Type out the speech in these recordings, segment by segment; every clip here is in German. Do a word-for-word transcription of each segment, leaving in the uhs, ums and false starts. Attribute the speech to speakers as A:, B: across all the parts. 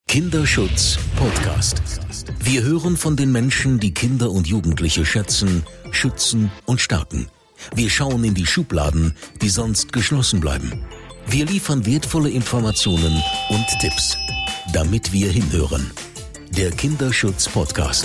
A: Kinderschutz Podcast. Wir hören von den Menschen, die Kinder und Jugendliche schätzen, schützen und stärken. Wir schauen in die Schubladen, die sonst geschlossen bleiben. Wir liefern wertvolle Informationen und Tipps, damit wir hinhören. Der Kinderschutz Podcast.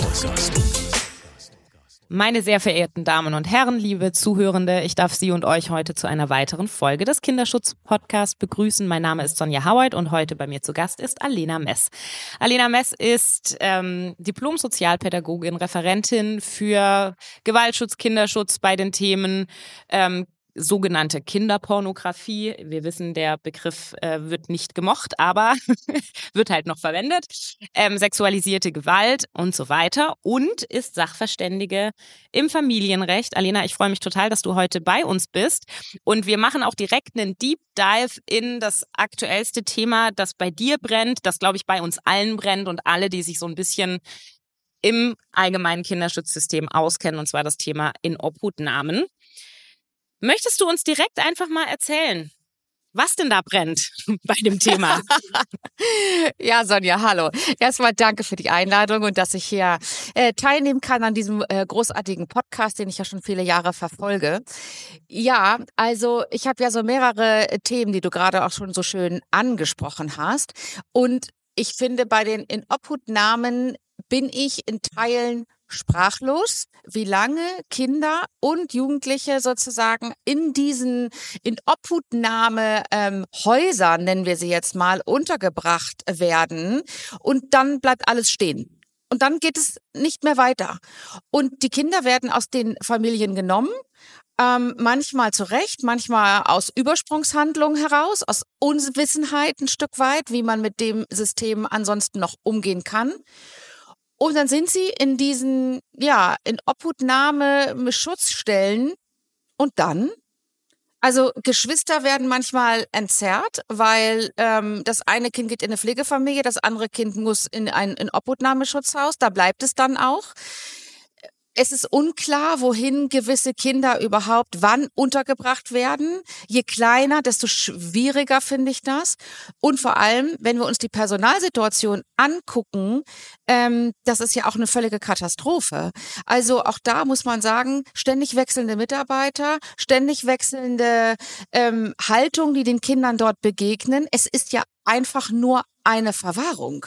B: Meine sehr verehrten Damen und Herren, liebe Zuhörende, ich darf Sie und euch heute zu einer weiteren Folge des Kinderschutz-Podcasts begrüßen. Mein Name ist Sonja Hauert und heute bei mir zu Gast ist Alena Mess. Alena Mess ist ähm, Diplom-Sozialpädagogin, Referentin für Gewaltschutz, Kinderschutz bei den Themen ähm, sogenannte Kinderpornografie. Wir wissen, der Begriff äh, wird nicht gemocht, aber wird halt noch verwendet. Ähm, sexualisierte Gewalt und so weiter und ist Sachverständige im Familienrecht. Alena, ich freue mich total, dass du heute bei uns bist und wir machen auch direkt einen Deep Dive in das aktuellste Thema, das bei dir brennt, das glaube ich bei uns allen brennt und alle, die sich so ein bisschen im allgemeinen Kinderschutzsystem auskennen, und zwar das Thema Inobhutnahmen. Möchtest du uns direkt einfach mal erzählen, was denn da brennt bei dem Thema?
C: Ja, Sonja, hallo. Erstmal danke für die Einladung und dass ich hier äh, teilnehmen kann an diesem äh, großartigen Podcast, den ich ja schon viele Jahre verfolge. Ja, also ich habe ja so mehrere Themen, die du gerade auch schon so schön angesprochen hast. Und ich finde, bei den Inobhutnahmen bin ich in Teilen sprachlos, wie lange Kinder und Jugendliche sozusagen in diesen Inobhutnahme ähm, Häusern, nennen wir sie jetzt mal, untergebracht werden und dann bleibt alles stehen. Und dann geht es nicht mehr weiter. Und die Kinder werden aus den Familien genommen, ähm, manchmal zu Recht, manchmal aus Übersprungshandlungen heraus, aus Unwissenheit ein Stück weit, wie man mit dem System ansonsten noch umgehen kann. Und dann sind sie in diesen, ja, in Obhutnahme Schutzstellen und dann, also Geschwister werden manchmal entzerrt, weil ähm, das eine Kind geht in eine Pflegefamilie, das andere Kind muss in ein in Obhutnahmeschutzhaus, da bleibt es dann auch. Es ist unklar, wohin gewisse Kinder überhaupt wann untergebracht werden. Je kleiner, desto schwieriger finde ich das. Und vor allem, wenn wir uns die Personalsituation angucken, ähm, das ist ja auch eine völlige Katastrophe. Also auch da muss man sagen, ständig wechselnde Mitarbeiter, ständig wechselnde ähm, Haltung, die den Kindern dort begegnen. Es ist ja einfach nur eine Verwahrung.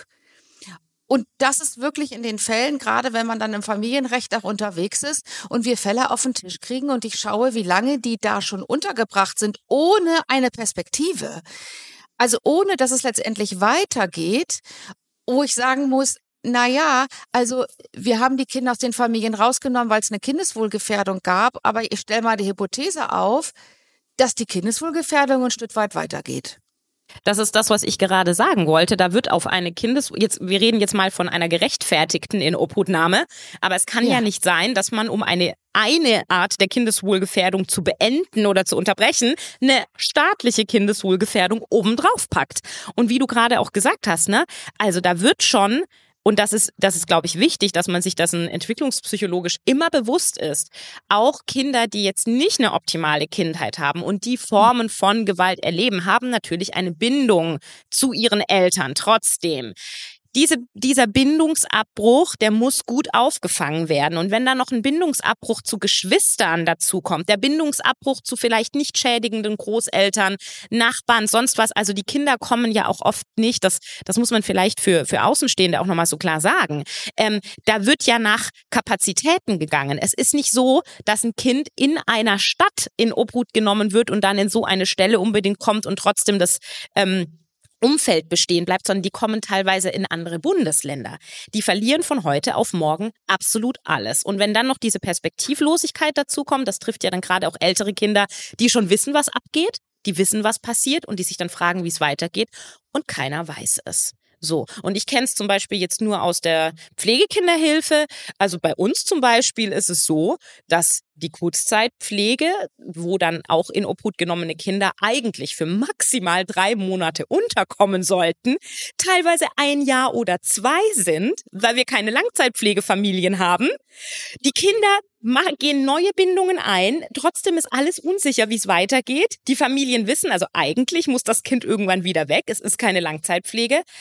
C: Und das ist wirklich in den Fällen, gerade wenn man dann im Familienrecht auch unterwegs ist und wir Fälle auf den Tisch kriegen und ich schaue, wie lange die da schon untergebracht sind, ohne eine Perspektive. Also ohne, dass es letztendlich weitergeht, wo ich sagen muss, na ja, also wir haben die Kinder aus den Familien rausgenommen, weil es eine Kindeswohlgefährdung gab, aber ich stelle mal die Hypothese auf, dass die Kindeswohlgefährdung ein Stück weit weitergeht.
B: Das ist das, was ich gerade sagen wollte. Da wird auf eine Kindes... Jetzt, wir reden jetzt mal von einer gerechtfertigten Inobhutnahme. Aber es kann ja. ja nicht sein, dass man, um eine eine Art der Kindeswohlgefährdung zu beenden oder zu unterbrechen, eine staatliche Kindeswohlgefährdung obendrauf packt. Und wie du gerade auch gesagt hast, ne, also da wird schon... Und das ist, das ist, glaube ich, wichtig, dass man sich dessen entwicklungspsychologisch immer bewusst ist. Auch Kinder, die jetzt nicht eine optimale Kindheit haben und die Formen von Gewalt erleben, haben natürlich eine Bindung zu ihren Eltern trotzdem. Diese, dieser Bindungsabbruch, der muss gut aufgefangen werden. Und wenn da noch ein Bindungsabbruch zu Geschwistern dazukommt, der Bindungsabbruch zu vielleicht nicht schädigenden Großeltern, Nachbarn, sonst was, also die Kinder kommen ja auch oft nicht, das, das muss man vielleicht für, für Außenstehende auch nochmal so klar sagen, ähm, da wird ja nach Kapazitäten gegangen. Es ist nicht so, dass ein Kind in einer Stadt in Obhut genommen wird und dann in so eine Stelle unbedingt kommt und trotzdem das ähm, Umfeld bestehen bleibt, sondern die kommen teilweise in andere Bundesländer. Die verlieren von heute auf morgen absolut alles. Und wenn dann noch diese Perspektivlosigkeit dazu kommt, das trifft ja dann gerade auch ältere Kinder, die schon wissen, was abgeht, die wissen, was passiert und die sich dann fragen, wie es weitergeht und keiner weiß es. So, und ich kenne es zum Beispiel jetzt nur aus der Pflegekinderhilfe. Also bei uns zum Beispiel ist es so, dass die Kurzzeitpflege, wo dann auch in Obhut genommene Kinder eigentlich für maximal drei Monate unterkommen sollten, teilweise ein Jahr oder zwei sind, weil wir keine Langzeitpflegefamilien haben. Die Kinder gehen neue Bindungen ein, trotzdem ist alles unsicher, wie es weitergeht. Die Familien wissen, also eigentlich muss das Kind irgendwann wieder weg, es ist keine Langzeitpflege.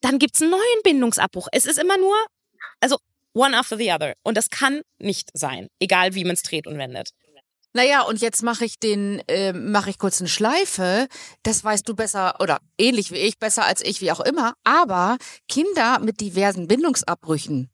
B: dann gibt's einen neuen Bindungsabbruch. Es ist immer nur, also one after the other. Und das kann nicht sein, egal wie man es dreht und wendet.
C: Naja, und jetzt mache ich den, äh, mache ich kurz eine Schleife. Das weißt du besser oder ähnlich wie ich, besser als ich, wie auch immer. Aber Kinder mit diversen Bindungsabbrüchen,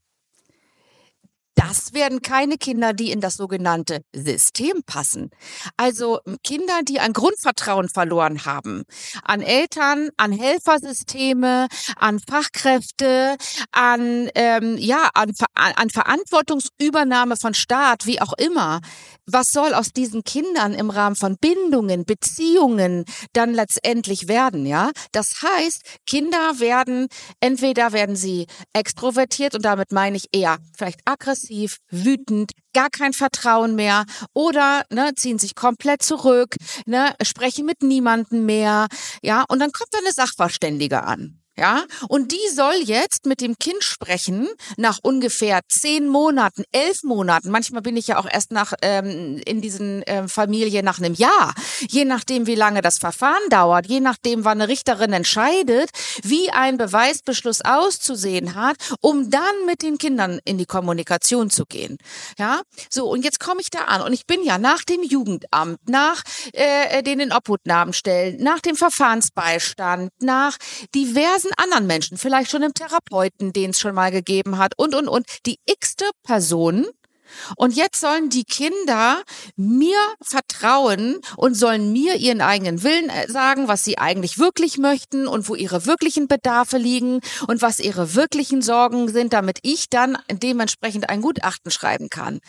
C: das werden keine Kinder, die in das sogenannte System passen. Also Kinder, die ein Grundvertrauen verloren haben. An Eltern, an Helfersysteme, an Fachkräfte, an, ähm, ja, an, an Verantwortungsübernahme von Staat, wie auch immer. Was soll aus diesen Kindern im Rahmen von Bindungen, Beziehungen dann letztendlich werden, ja? Das heißt, Kinder werden, entweder werden sie extrovertiert und damit meine ich eher vielleicht aggressiv, wütend, gar kein Vertrauen mehr oder ne, ziehen sich komplett zurück, ne, sprechen mit niemandem mehr, ja? Und dann kommt da eine Sachverständige an. Ja, und die soll jetzt mit dem Kind sprechen nach ungefähr zehn Monaten, elf Monaten. Manchmal bin ich ja auch erst nach ähm, in diesen ähm, Familien nach einem Jahr. Je nachdem, wie lange das Verfahren dauert, je nachdem, wann eine Richterin entscheidet, wie ein Beweisbeschluss auszusehen hat, um dann mit den Kindern in die Kommunikation zu gehen. Ja, so und jetzt komme ich da an und ich bin ja nach dem Jugendamt, nach äh, den in Obhutnahmen stellen, nach dem Verfahrensbeistand, nach diversen anderen Menschen, vielleicht schon einem Therapeuten, den es schon mal gegeben hat und, und, und, die x-te Person. Und jetzt sollen die Kinder mir vertrauen und sollen mir ihren eigenen Willen sagen, was sie eigentlich wirklich möchten und wo ihre wirklichen Bedarfe liegen und was ihre wirklichen Sorgen sind, damit ich dann dementsprechend ein Gutachten schreiben kann.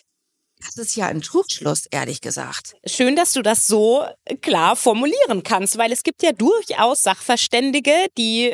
C: Das ist ja ein Trugschluss, ehrlich gesagt.
B: Schön, dass du das so klar formulieren kannst, weil es gibt ja durchaus Sachverständige, die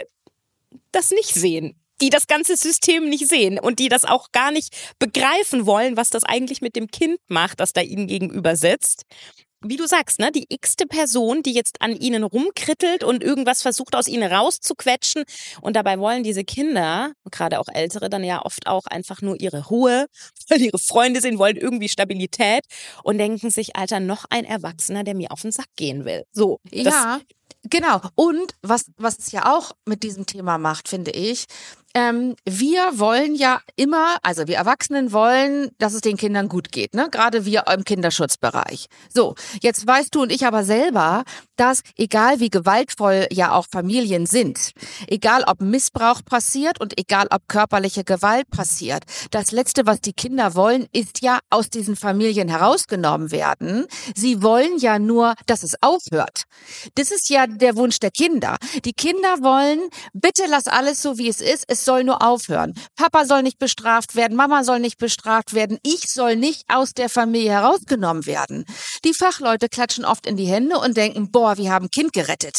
B: das nicht sehen, die das ganze System nicht sehen und die das auch gar nicht begreifen wollen, was das eigentlich mit dem Kind macht, das da ihnen gegenüber sitzt. Wie du sagst, ne, die x-te Person, die jetzt an ihnen rumkrittelt und irgendwas versucht, aus ihnen rauszuquetschen. Und dabei wollen diese Kinder, gerade auch Ältere, dann ja oft auch einfach nur ihre Ruhe, weil ihre Freunde sind, wollen irgendwie Stabilität und denken sich, Alter, noch ein Erwachsener, der mir auf den Sack gehen will. So.
C: Ja, genau. Und was, was es ja auch mit diesem Thema macht, finde ich, Ähm, wir wollen ja immer, also wir Erwachsenen wollen, dass es den Kindern gut geht, ne? Gerade wir im Kinderschutzbereich. So, jetzt weißt du und ich aber selber, dass egal wie gewaltvoll ja auch Familien sind, egal ob Missbrauch passiert und egal ob körperliche Gewalt passiert, das Letzte, was die Kinder wollen, ist ja aus diesen Familien herausgenommen werden. Sie wollen ja nur, dass es aufhört. Das ist ja der Wunsch der Kinder. Die Kinder wollen, bitte lass alles so, wie es ist, es soll nur aufhören. Papa soll nicht bestraft werden, Mama soll nicht bestraft werden, ich soll nicht aus der Familie herausgenommen werden. Die Fachleute klatschen oft in die Hände und denken, boah, wir haben ein Kind gerettet.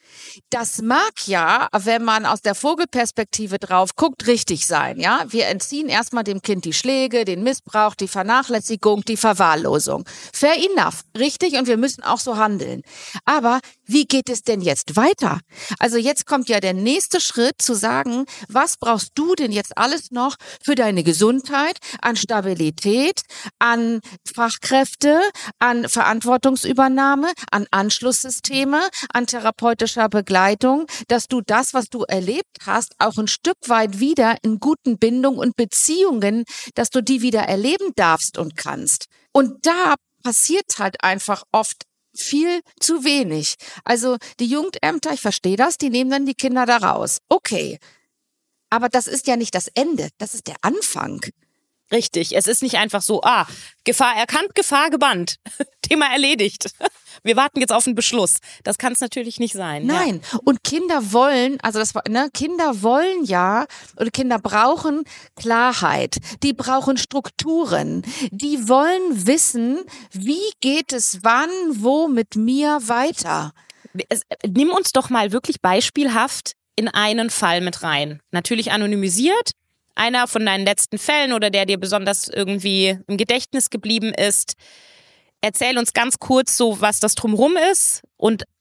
C: Das mag ja, wenn man aus der Vogelperspektive drauf guckt, richtig sein, ja. Wir entziehen erstmal dem Kind die Schläge, den Missbrauch, die Vernachlässigung, die Verwahrlosung. Fair enough, richtig, und wir müssen auch so handeln. Aber wie geht es denn jetzt weiter? Also jetzt kommt ja der nächste Schritt zu sagen, was brauchst du denn jetzt alles noch für deine Gesundheit, an Stabilität, an Fachkräfte, an Verantwortungsübernahme, an Anschlusssysteme, an therapeutischer Begleitung, dass du das, was du erlebt hast, auch ein Stück weit wieder in guten Bindungen und Beziehungen, dass du die wieder erleben darfst und kannst. Und da passiert halt einfach oft viel zu wenig. Also die Jugendämter, ich verstehe das, die nehmen dann die Kinder da raus. Okay, aber das ist ja nicht das Ende, das ist der Anfang.
B: Richtig, es ist nicht einfach so, ah, Gefahr erkannt, Gefahr gebannt, Thema erledigt. Wir warten jetzt auf einen Beschluss. Das kann es natürlich nicht sein.
C: Nein, ja. Und Kinder wollen, also das ne, Kinder wollen ja, oder Kinder brauchen Klarheit, die brauchen Strukturen, die wollen wissen, wie geht es wann, wo mit mir weiter.
B: Es, nimm uns doch mal wirklich beispielhaft in einen Fall mit rein. Natürlich anonymisiert. Einer von deinen letzten Fällen oder der dir besonders irgendwie im Gedächtnis geblieben ist. Erzähl uns ganz kurz so, was das drumherum ist und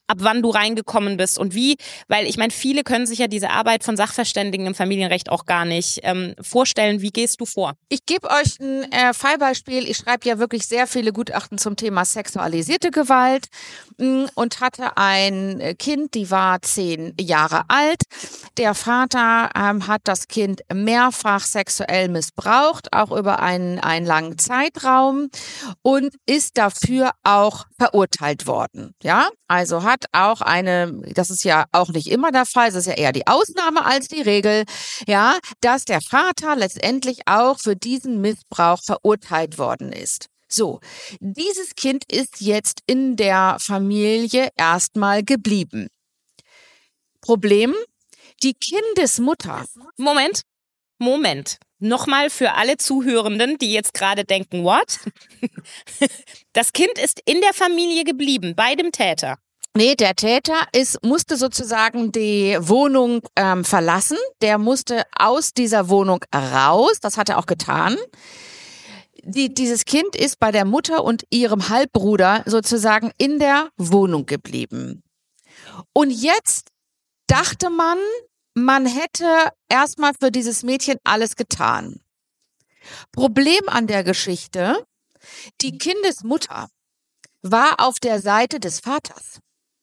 B: ab wann du reingekommen bist und wie, weil ich meine, viele können sich ja diese Arbeit von Sachverständigen im Familienrecht auch gar nicht ähm, vorstellen. Wie gehst du vor?
C: Ich gebe euch ein äh, Fallbeispiel. Ich schreibe ja wirklich sehr viele Gutachten zum Thema sexualisierte Gewalt mh, und hatte ein Kind, die war zehn Jahre alt. Der Vater ähm, hat das Kind mehrfach sexuell missbraucht, auch über einen, einen langen Zeitraum und ist dafür auch verurteilt worden. Ja, also hat auch eine, das ist ja auch nicht immer der Fall, das ist ja eher die Ausnahme als die Regel, ja, dass der Vater letztendlich auch für diesen Missbrauch verurteilt worden ist. So, dieses Kind ist jetzt in der Familie erstmal geblieben. Problem, die Kindesmutter.
B: Moment, Moment. Nochmal für alle Zuhörenden, die jetzt gerade denken, what? Das Kind ist in der Familie geblieben, bei dem Täter.
C: Nee, der Täter ist, musste sozusagen die Wohnung ähm, verlassen. Der musste aus dieser Wohnung raus. Das hat er auch getan. Die, dieses Kind ist bei der Mutter und ihrem Halbbruder sozusagen in der Wohnung geblieben. Und jetzt dachte man, man hätte erstmal für dieses Mädchen alles getan. Problem an der Geschichte, die Kindesmutter war auf der Seite des Vaters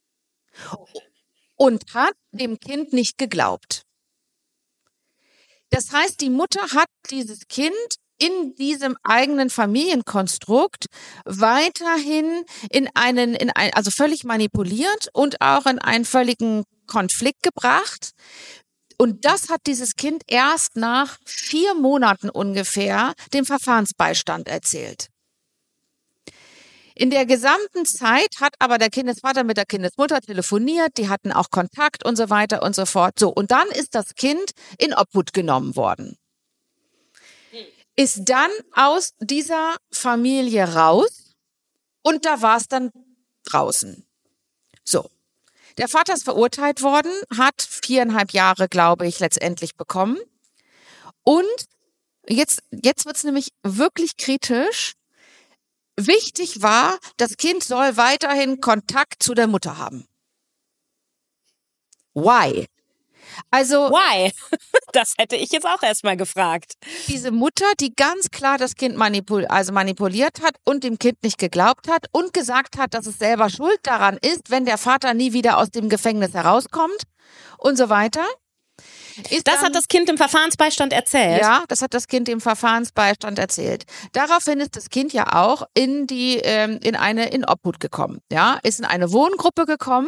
C: und hat dem Kind nicht geglaubt. Das heißt, die Mutter hat dieses Kind in diesem eigenen Familienkonstrukt weiterhin in einen, in ein, also völlig manipuliert und auch in einen völligen Konflikt gebracht. Und das hat dieses Kind erst nach vier Monaten ungefähr dem Verfahrensbeistand erzählt. In der gesamten Zeit hat aber der Kindesvater mit der Kindesmutter telefoniert, die hatten auch Kontakt und so weiter und so fort. So, und dann ist das Kind in Obhut genommen worden. Ist dann aus dieser Familie raus und da war es dann draußen. So. Der Vater ist verurteilt worden, hat viereinhalb Jahre, glaube ich, letztendlich bekommen. Und jetzt, jetzt wird's nämlich wirklich kritisch. Wichtig war, das Kind soll weiterhin Kontakt zu der Mutter haben. Why? Also,
B: Why? Das hätte ich jetzt auch erstmal gefragt.
C: Diese Mutter, die ganz klar das Kind manipul- also manipuliert hat und dem Kind nicht geglaubt hat und gesagt hat, dass es selber schuld daran ist, wenn der Vater nie wieder aus dem Gefängnis herauskommt und so weiter. Ist
B: das
C: dann,
B: hat das Kind im Verfahrensbeistand erzählt?
C: Ja, das hat das Kind im Verfahrensbeistand erzählt. Daraufhin ist das Kind ja auch in die ähm, in eine in Obhut gekommen. Ja, ist in eine Wohngruppe gekommen,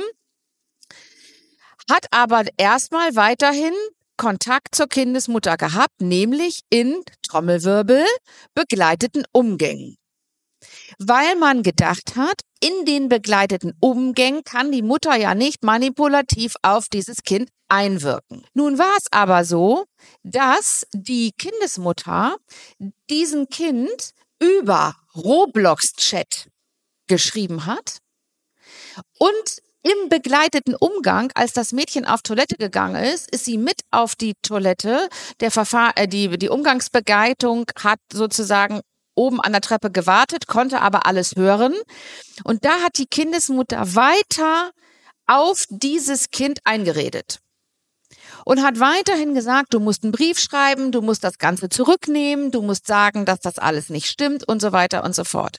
C: hat aber erstmal weiterhin Kontakt zur Kindesmutter gehabt, nämlich in Trommelwirbel begleiteten Umgängen. Weil man gedacht hat, in den begleiteten Umgängen kann die Mutter ja nicht manipulativ auf dieses Kind einwirken. Nun war es aber so, dass die Kindesmutter diesem Kind über Roblox-Chat geschrieben hat und im begleiteten Umgang, als das Mädchen auf Toilette gegangen ist, ist sie mit auf die Toilette. Der Verfahr- äh, die, die Umgangsbegleitung hat sozusagen oben an der Treppe gewartet, konnte aber alles hören. Und da hat die Kindesmutter weiter auf dieses Kind eingeredet. Und hat weiterhin gesagt, du musst einen Brief schreiben, du musst das Ganze zurücknehmen, du musst sagen, dass das alles nicht stimmt und so weiter und so fort.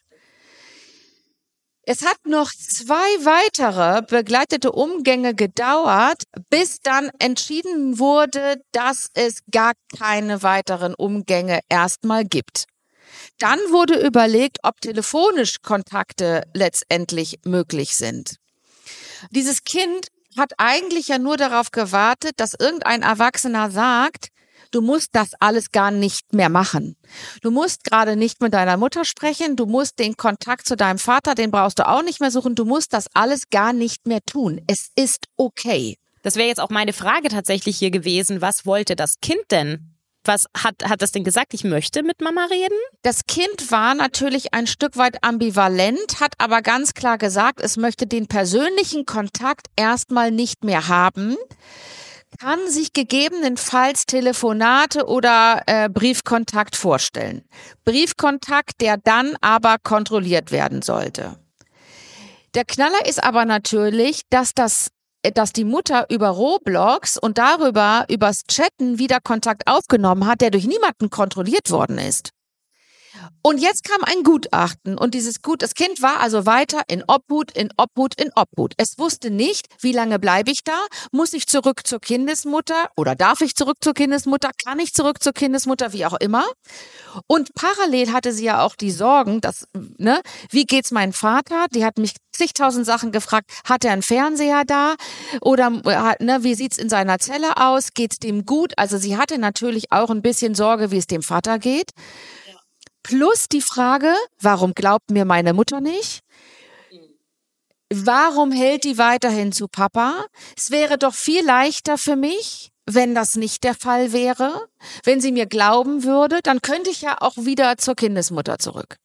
C: Es hat noch zwei weitere begleitete Umgänge gedauert, bis dann entschieden wurde, dass es gar keine weiteren Umgänge erstmal gibt. Dann wurde überlegt, ob telefonisch Kontakte letztendlich möglich sind. Dieses Kind hat eigentlich ja nur darauf gewartet, dass irgendein Erwachsener sagt, du musst das alles gar nicht mehr machen. Du musst gerade nicht mit deiner Mutter sprechen, du musst den Kontakt zu deinem Vater, den brauchst du auch nicht mehr suchen, du musst das alles gar nicht mehr tun. Es ist okay.
B: Das wäre jetzt auch meine Frage tatsächlich hier gewesen. Was wollte das Kind denn? Was hat, hat das denn gesagt? Ich möchte mit Mama reden?
C: Das Kind war natürlich ein Stück weit ambivalent, hat aber ganz klar gesagt, es möchte den persönlichen Kontakt erstmal nicht mehr haben, kann sich gegebenenfalls Telefonate oder äh, Briefkontakt vorstellen. Briefkontakt, der dann aber kontrolliert werden sollte. Der Knaller ist aber natürlich, dass das dass die Mutter über Roblox und darüber, übers Chatten wieder Kontakt aufgenommen hat, der durch niemanden kontrolliert worden ist. Und jetzt kam ein Gutachten und dieses Gut, das Kind war also weiter in Obhut, in Obhut, in Obhut. Es wusste nicht, wie lange bleibe ich da? Muss ich zurück zur Kindesmutter oder darf ich zurück zur Kindesmutter? Kann ich zurück zur Kindesmutter? Wie auch immer. Und parallel hatte sie ja auch die Sorgen, dass, ne, wie geht's meinem Vater? Die hat mich zigtausend Sachen gefragt. Hat er einen Fernseher da? Oder, ne, wie sieht's in seiner Zelle aus? Geht's dem gut? Also sie hatte natürlich auch ein bisschen Sorge, wie es dem Vater geht. Plus die Frage, warum glaubt mir meine Mutter nicht? Warum hält die weiterhin zu Papa? Es wäre doch viel leichter für mich, wenn das nicht der Fall wäre. Wenn sie mir glauben würde, dann könnte ich ja auch wieder zur Kindesmutter zurück.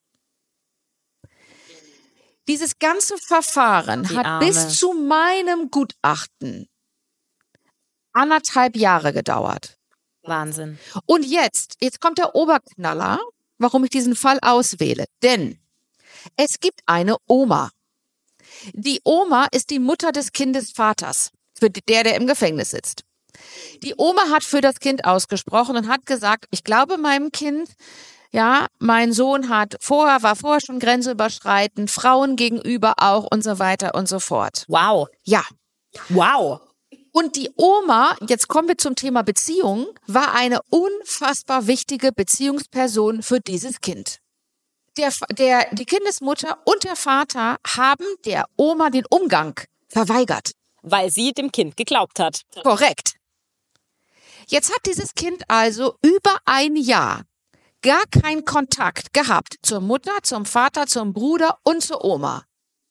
C: Dieses ganze Verfahren
B: Die
C: hat
B: Arme.
C: bis zu meinem Gutachten anderthalb Jahre gedauert.
B: Wahnsinn.
C: Und jetzt, jetzt kommt der Oberknaller, warum ich diesen Fall auswähle. Denn es gibt eine Oma. Die Oma ist die Mutter des Kindesvaters, für der, der im Gefängnis sitzt. Die Oma hat für das Kind ausgesprochen und hat gesagt, ich glaube meinem Kind, ja, mein Sohn hat vorher, war vorher schon grenzüberschreitend, Frauen gegenüber auch und so weiter und so fort.
B: Wow.
C: Ja.
B: Wow.
C: Und die Oma, jetzt kommen wir zum Thema Beziehung, war eine unfassbar wichtige Beziehungsperson für dieses Kind. Der, der, die Kindesmutter und der Vater haben der Oma den Umgang verweigert.
B: Weil sie dem Kind geglaubt hat.
C: Korrekt. Jetzt hat dieses Kind also über ein Jahr gar keinen Kontakt gehabt zur Mutter, zum Vater, zum Bruder und zur Oma.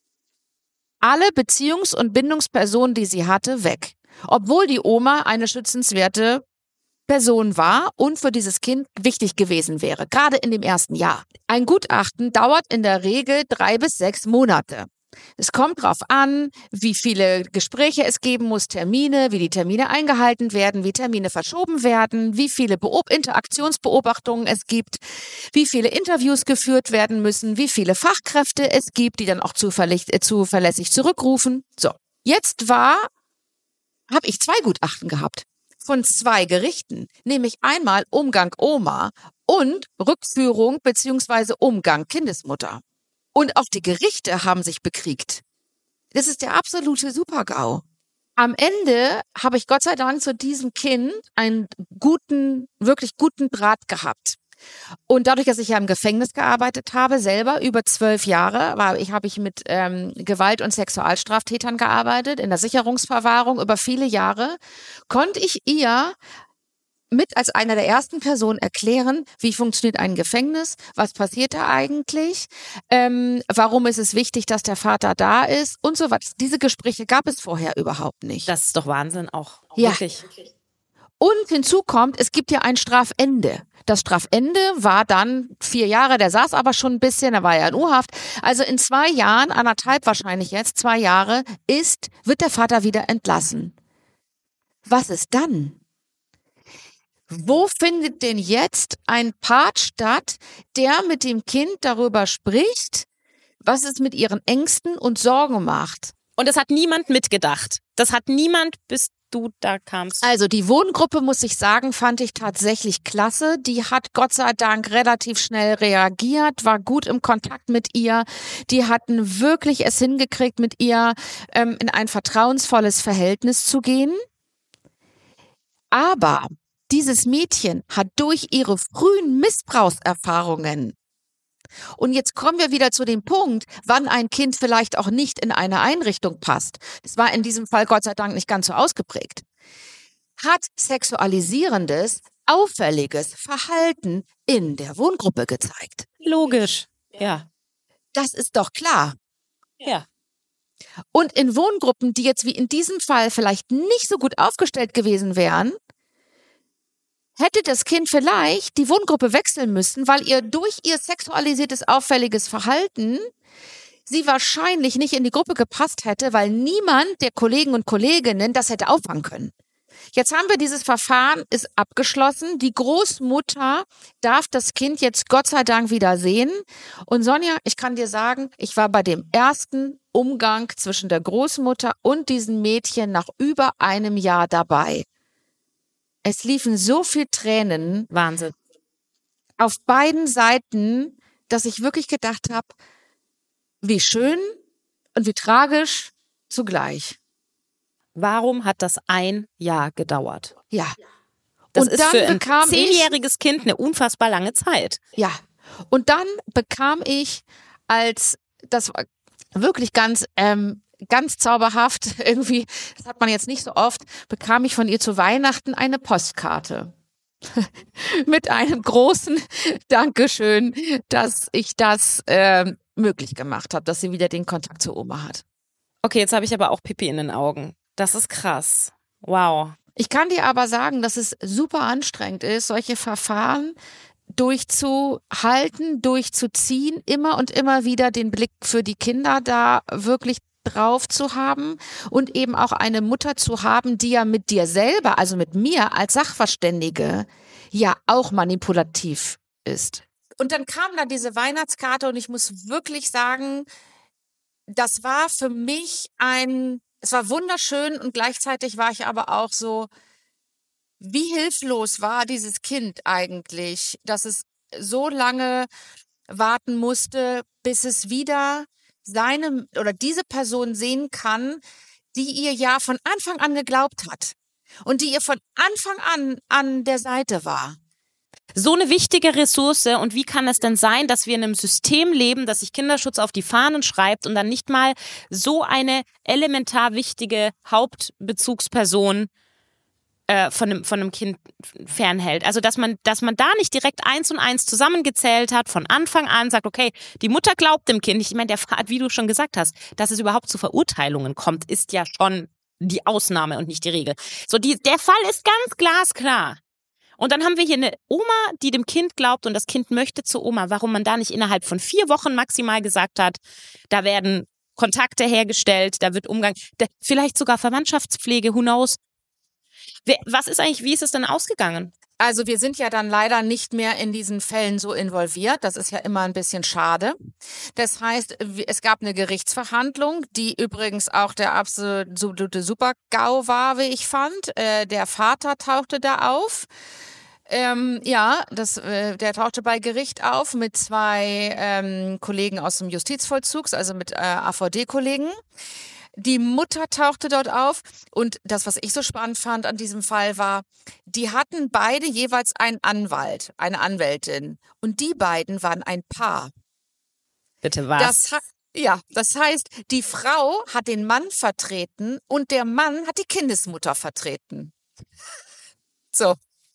C: Alle Beziehungs- und Bindungspersonen, die sie hatte, weg. Obwohl die Oma eine schützenswerte Person war und für dieses Kind wichtig gewesen wäre, gerade in dem ersten Jahr. Ein Gutachten dauert in der Regel drei bis sechs Monate. Es kommt darauf an, wie viele Gespräche es geben muss, Termine, wie die Termine eingehalten werden, wie Termine verschoben werden, wie viele Beob- Interaktionsbeobachtungen es gibt, wie viele Interviews geführt werden müssen, wie viele Fachkräfte es gibt, die dann auch zuverlässig, äh, zuverlässig zurückrufen. So, jetzt war, habe ich zwei Gutachten gehabt von zwei Gerichten, nämlich einmal Umgang Oma und Rückführung bzw. Umgang Kindesmutter. Und auch die Gerichte haben sich bekriegt. Das ist der absolute Super-GAU. Am Ende habe ich Gott sei Dank zu diesem Kind einen guten, wirklich guten Draht gehabt. Und dadurch, dass ich ja im Gefängnis gearbeitet habe, selber über zwölf Jahre, war ich, habe ich mit ähm, Gewalt- und Sexualstraftätern gearbeitet, in der Sicherungsverwahrung über viele Jahre, konnte ich ihr mit als einer der ersten Personen erklären, wie funktioniert ein Gefängnis, was passiert da eigentlich, ähm, warum ist es wichtig, dass der Vater da ist und so weiter. Diese Gespräche gab es vorher überhaupt nicht.
B: Das ist doch Wahnsinn auch.
C: Ja.
B: Wirklich.
C: Und hinzu kommt, es gibt ja ein Strafende. Das Strafende war dann vier Jahre, der saß aber schon ein bisschen, da war er in U-Haft. Also in zwei Jahren, anderthalb wahrscheinlich jetzt, zwei Jahre, ist, wird der Vater wieder entlassen. Was ist dann? Wo findet denn jetzt ein Part statt, der mit dem Kind darüber spricht, was es mit ihren Ängsten und Sorgen macht?
B: Und das hat niemand mitgedacht. Das hat niemand, bis du da kamst.
C: Also die Wohngruppe, muss ich sagen, fand ich tatsächlich klasse. Die hat Gott sei Dank relativ schnell reagiert, war gut im Kontakt mit ihr. Die hatten wirklich es hingekriegt, mit ihr ähm, in ein vertrauensvolles Verhältnis zu gehen. Aber dieses Mädchen hat durch ihre frühen Missbrauchserfahrungen, und jetzt kommen wir wieder zu dem Punkt, wann ein Kind vielleicht auch nicht in eine Einrichtung passt. Das war in diesem Fall Gott sei Dank nicht ganz so ausgeprägt. Hat sexualisierendes, auffälliges Verhalten in der Wohngruppe gezeigt.
B: Logisch. Ja.
C: Das ist doch klar.
B: Ja.
C: Und in Wohngruppen, die jetzt wie in diesem Fall vielleicht nicht so gut aufgestellt gewesen wären, hätte das Kind vielleicht die Wohngruppe wechseln müssen, weil ihr durch ihr sexualisiertes, auffälliges Verhalten sie wahrscheinlich nicht in die Gruppe gepasst hätte, weil niemand der Kollegen und Kolleginnen das hätte auffangen können. Jetzt haben wir dieses Verfahren, ist abgeschlossen. Die Großmutter darf das Kind jetzt Gott sei Dank wieder sehen. Und Sonja, ich kann dir sagen, ich war bei dem ersten Umgang zwischen der Großmutter und diesem Mädchen nach über einem Jahr dabei. Es liefen so viel Tränen.
B: Wahnsinn.
C: Auf beiden Seiten, dass ich wirklich gedacht habe, wie schön und wie tragisch zugleich.
B: Warum hat das ein Jahr gedauert?
C: Ja.
B: Das
C: und
B: ist
C: dann
B: für ein
C: bekam
B: zehnjähriges
C: ich,
B: Kind eine unfassbar lange Zeit.
C: Ja. Und dann bekam ich als, das war wirklich ganz, ähm, ganz zauberhaft, irgendwie, das hat man jetzt nicht so oft, bekam ich von ihr zu Weihnachten eine Postkarte. Mit einem großen Dankeschön, dass ich das äh, möglich gemacht habe, dass sie wieder den Kontakt zur Oma hat.
B: Okay, jetzt habe ich aber auch Pipi in den Augen. Das ist krass. Wow.
C: Ich kann dir aber sagen, dass es super anstrengend ist, solche Verfahren durchzuhalten, durchzuziehen, immer und immer wieder den Blick für die Kinder da wirklich drauf zu haben und eben auch eine Mutter zu haben, die ja mit dir selber, also mit mir als Sachverständige, ja auch manipulativ ist. Und dann kam da diese Weihnachtskarte und ich muss wirklich sagen, das war für mich ein, es war wunderschön und gleichzeitig war ich aber auch so, wie hilflos war dieses Kind eigentlich, dass es so lange warten musste, bis es wieder seine oder diese Person sehen kann, die ihr ja von Anfang an geglaubt hat und die ihr von Anfang an an der Seite war.
B: So eine wichtige Ressource, und wie kann es denn sein, dass wir in einem System leben, das sich Kinderschutz auf die Fahnen schreibt und dann nicht mal so eine elementar wichtige Hauptbezugsperson äh, von einem, von einem Kind fernhält? Also dass man, dass man da nicht direkt eins und eins zusammengezählt hat, von Anfang an sagt, okay, die Mutter glaubt dem Kind. Ich meine, der Vater, wie du schon gesagt hast, dass es überhaupt zu Verurteilungen kommt, ist ja schon die Ausnahme und nicht die Regel. So, die, der Fall ist ganz glasklar. Und dann haben wir hier eine Oma, die dem Kind glaubt und das Kind möchte zur Oma. Warum man da nicht innerhalb von vier Wochen maximal gesagt hat, da werden Kontakte hergestellt, da wird Umgang, da, vielleicht sogar Verwandtschaftspflege, who knows. Was ist eigentlich, wie ist es denn ausgegangen?
C: Also wir sind ja dann leider nicht mehr in diesen Fällen so involviert. Das ist ja immer ein bisschen schade. Das heißt, es gab eine Gerichtsverhandlung, die übrigens auch der absolute Super-GAU war, wie ich fand. Äh, der Vater tauchte da auf. Ähm, ja, das, äh, der tauchte bei Gericht auf mit zwei ähm, Kollegen aus dem Justizvollzugs, also mit äh, A V D-Kollegen. Die Mutter tauchte dort auf und das, was ich so spannend fand an diesem Fall war, die hatten beide jeweils einen Anwalt, eine Anwältin und die beiden waren ein Paar.
B: Bitte was?
C: Das, ja, das heißt, die Frau hat den Mann vertreten und der Mann hat die Kindesmutter vertreten. So.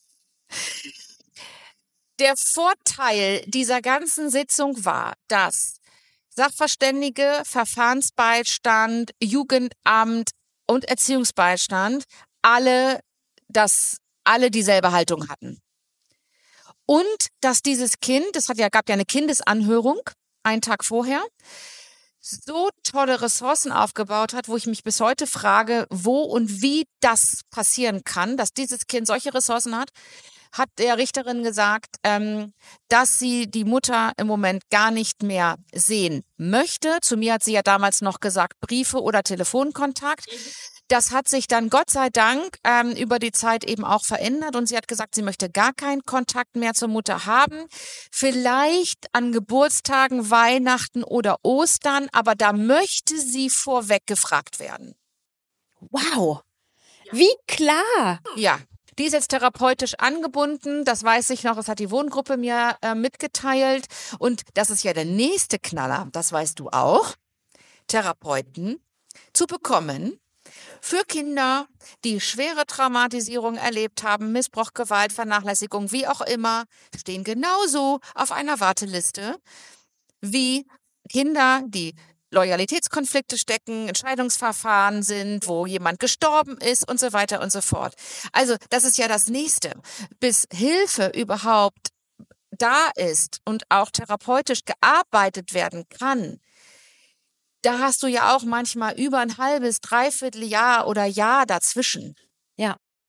C: Der Vorteil dieser ganzen Sitzung war, dass Sachverständige, Verfahrensbeistand, Jugendamt und Erziehungsbeistand alle das, alle dieselbe Haltung hatten. Und dass dieses Kind, es hat ja, gab ja eine Kindesanhörung, einen Tag vorher, so tolle Ressourcen aufgebaut hat, wo ich mich bis heute frage, wo und wie das passieren kann, dass dieses Kind solche Ressourcen hat, hat der Richterin gesagt, ähm, dass sie die Mutter im Moment gar nicht mehr sehen möchte. Zu mir hat sie ja damals noch gesagt, Briefe oder Telefonkontakt. Das hat sich dann Gott sei Dank ähm, über die Zeit eben auch verändert und sie hat gesagt, sie möchte gar keinen Kontakt mehr zur Mutter haben. Vielleicht an Geburtstagen, Weihnachten oder Ostern, aber da möchte sie vorweg gefragt werden.
B: Wow, wie klar.
C: Ja. Die ist jetzt therapeutisch angebunden, das weiß ich noch, das hat die Wohngruppe mir äh, mitgeteilt. Und das ist ja der nächste Knaller, das weißt du auch, Therapeuten zu bekommen für Kinder, die schwere Traumatisierung erlebt haben, Missbrauch, Gewalt, Vernachlässigung, wie auch immer, stehen genauso auf einer Warteliste wie Kinder, die Loyalitätskonflikte stecken, Entscheidungsverfahren sind, wo jemand gestorben ist und so weiter und so fort. Also das ist ja das Nächste. Bis Hilfe überhaupt da ist und auch therapeutisch gearbeitet werden kann, da hast du ja auch manchmal über ein halbes, dreiviertel Jahr oder Jahr dazwischen.
B: Ja.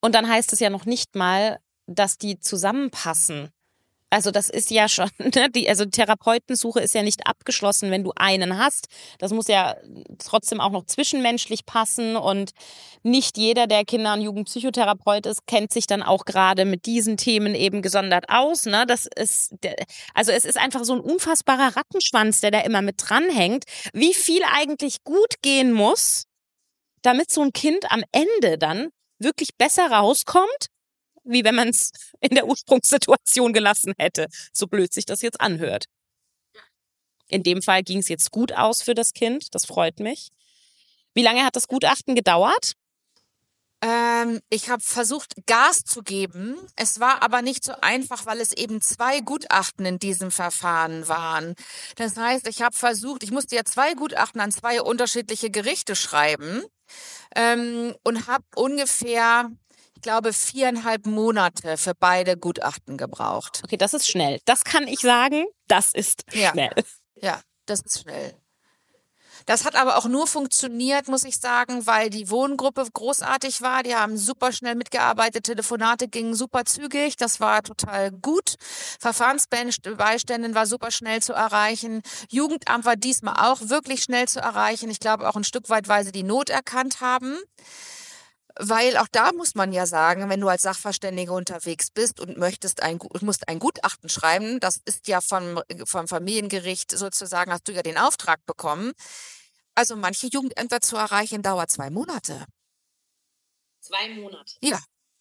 B: Und dann heißt es ja noch nicht mal, dass die zusammenpassen. Also das ist ja schon, ne, die, also Therapeutensuche ist ja nicht abgeschlossen, wenn du einen hast. Das muss ja trotzdem auch noch zwischenmenschlich passen und nicht jeder, der Kinder- und Jugendpsychotherapeut ist, kennt sich dann auch gerade mit diesen Themen eben gesondert aus. Ne? Das ist, also es ist einfach so ein unfassbarer Rattenschwanz, der da immer mit dranhängt, wie viel eigentlich gut gehen muss, damit so ein Kind am Ende dann wirklich besser rauskommt, wie wenn man es in der Ursprungssituation gelassen hätte. So blöd sich das jetzt anhört. In dem Fall ging es jetzt gut aus für das Kind. Das freut mich. Wie lange hat das Gutachten gedauert?
C: Ähm, ich habe versucht, Gas zu geben. Es war aber nicht so einfach, weil es eben zwei Gutachten in diesem Verfahren waren. Das heißt, ich habe versucht, ich musste ja zwei Gutachten an zwei unterschiedliche Gerichte schreiben ähm, und habe ungefähr, ich glaube, viereinhalb Monate für beide Gutachten gebraucht.
B: Okay, das ist schnell. Das kann ich sagen, das ist
C: Ja.
B: schnell.
C: Ja, das ist schnell. Das hat aber auch nur funktioniert, muss ich sagen, weil die Wohngruppe großartig war. Die haben super schnell mitgearbeitet, Telefonate gingen super zügig. Das war total gut. Verfahrensbeiständin war super schnell zu erreichen. Jugendamt war diesmal auch wirklich schnell zu erreichen. Ich glaube auch ein Stück weit, weil sie die Not erkannt haben. Weil auch da muss man ja sagen, wenn du als Sachverständige unterwegs bist und möchtest ein, musst ein Gutachten schreiben, das ist ja vom, vom Familiengericht sozusagen, hast du ja den Auftrag bekommen. Also manche Jugendämter zu erreichen, dauert zwei Monate.
B: Zwei Monate?
C: Ja.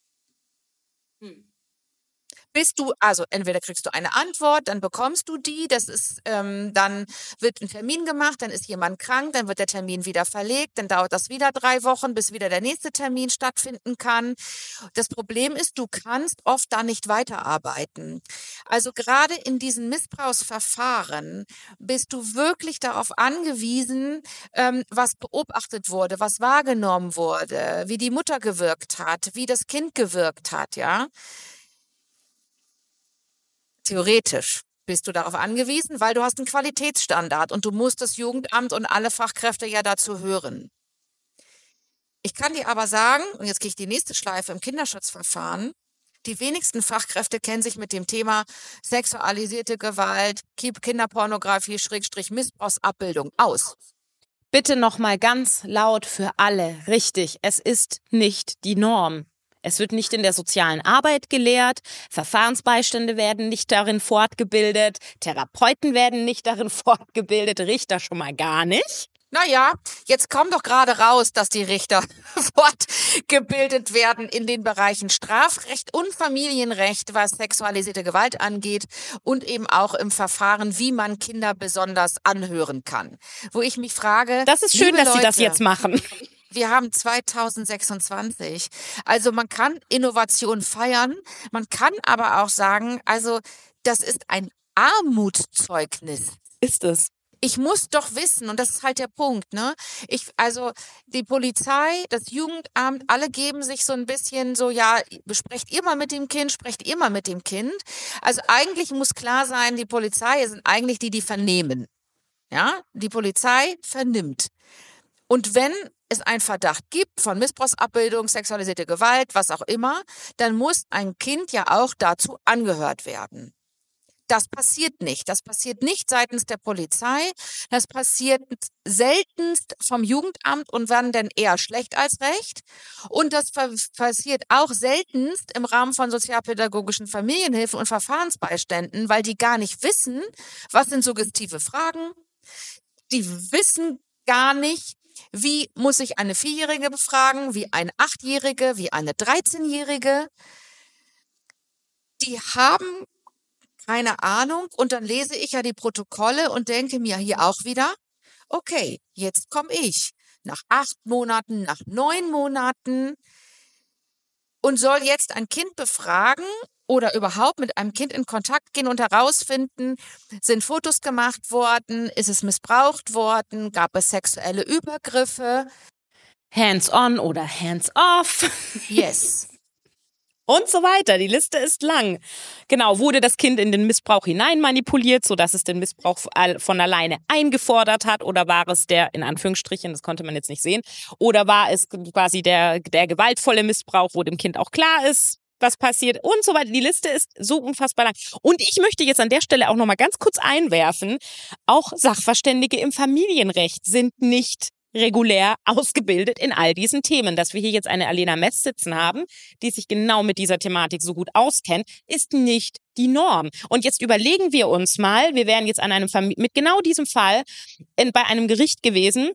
B: Hm.
C: Bist du, also entweder kriegst du eine Antwort, dann bekommst du die, das ist, ähm, dann wird ein Termin gemacht, dann ist jemand krank, dann wird der Termin wieder verlegt, dann dauert das wieder drei Wochen, bis wieder der nächste Termin stattfinden kann. Das Problem ist, du kannst oft da nicht weiterarbeiten. Also gerade in diesen Missbrauchsverfahren bist du wirklich darauf angewiesen, ähm, was beobachtet wurde, was wahrgenommen wurde, wie die Mutter gewirkt hat, wie das Kind gewirkt hat, ja. Theoretisch bist du darauf angewiesen, weil du hast einen Qualitätsstandard und du musst das Jugendamt und alle Fachkräfte ja dazu hören. Ich kann dir aber sagen, und jetzt gehe ich die nächste Schleife im Kinderschutzverfahren, die wenigsten Fachkräfte kennen sich mit dem Thema sexualisierte Gewalt, Kinderpornografie, Schrägstrich Missbrauchsabbildung aus.
B: Bitte nochmal ganz laut für alle. Richtig, es ist nicht die Norm. Es wird nicht in der sozialen Arbeit gelehrt, Verfahrensbeistände werden nicht darin fortgebildet, Therapeuten werden nicht darin fortgebildet, Richter schon mal gar nicht.
C: Naja, jetzt kommt doch gerade raus, dass die Richter fortgebildet werden in den Bereichen Strafrecht und Familienrecht, was sexualisierte Gewalt angeht und eben auch im Verfahren, wie man Kinder besonders anhören kann. Wo ich mich frage...
B: Das ist schön, dass
C: Leute,
B: Sie das jetzt machen.
C: Wir haben zweitausendsechsundzwanzig. Also man kann Innovation feiern, man kann aber auch sagen, also das ist ein Armutszeugnis.
B: Ist es.
C: Ich muss doch wissen, und das ist halt der Punkt, ne? Ich, also die Polizei, das Jugendamt, alle geben sich so ein bisschen so, ja, besprecht ihr mal mit dem Kind, sprecht ihr mal mit dem Kind. Also eigentlich muss klar sein, die Polizei sind eigentlich die, die vernehmen. Ja, die Polizei vernimmt. Und wenn es einen Verdacht gibt von Missbrauchsabbildung, sexualisierte Gewalt, was auch immer, dann muss ein Kind ja auch dazu angehört werden. Das passiert nicht. Das passiert nicht seitens der Polizei. Das passiert seltenst vom Jugendamt und wenn denn eher schlecht als recht. Und das passiert auch seltenst im Rahmen von sozialpädagogischen Familienhilfen und Verfahrensbeiständen, weil die gar nicht wissen, was sind suggestive Fragen. Die wissen gar nicht, wie muss ich eine Vierjährige befragen, wie eine Achtjährige, wie eine dreizehnjährige. Die haben keine Ahnung und dann lese ich ja die Protokolle und denke mir hier auch wieder, okay, jetzt komme ich nach acht Monaten, nach neun Monaten und soll jetzt ein Kind befragen oder überhaupt mit einem Kind in Kontakt gehen und herausfinden, sind Fotos gemacht worden, ist es missbraucht worden, gab es sexuelle Übergriffe.
B: Hands on oder hands off.
C: Yes.
B: Und so weiter. Die Liste ist lang. Genau, wurde das Kind in den Missbrauch hinein manipuliert, sodass es den Missbrauch von alleine eingefordert hat? Oder war es der, in Anführungsstrichen, das konnte man jetzt nicht sehen, oder war es quasi der, der gewaltvolle Missbrauch, wo dem Kind auch klar ist, was passiert und so weiter. Die Liste ist so unfassbar lang. Und ich möchte jetzt an der Stelle auch noch mal ganz kurz einwerfen, auch Sachverständige im Familienrecht sind nicht regulär ausgebildet in all diesen Themen. Dass wir hier jetzt eine Alena Mess sitzen haben, die sich genau mit dieser Thematik so gut auskennt, ist nicht die Norm. Und jetzt überlegen wir uns mal, wir wären jetzt an einem Famili- mit genau diesem Fall in, bei einem Gericht gewesen,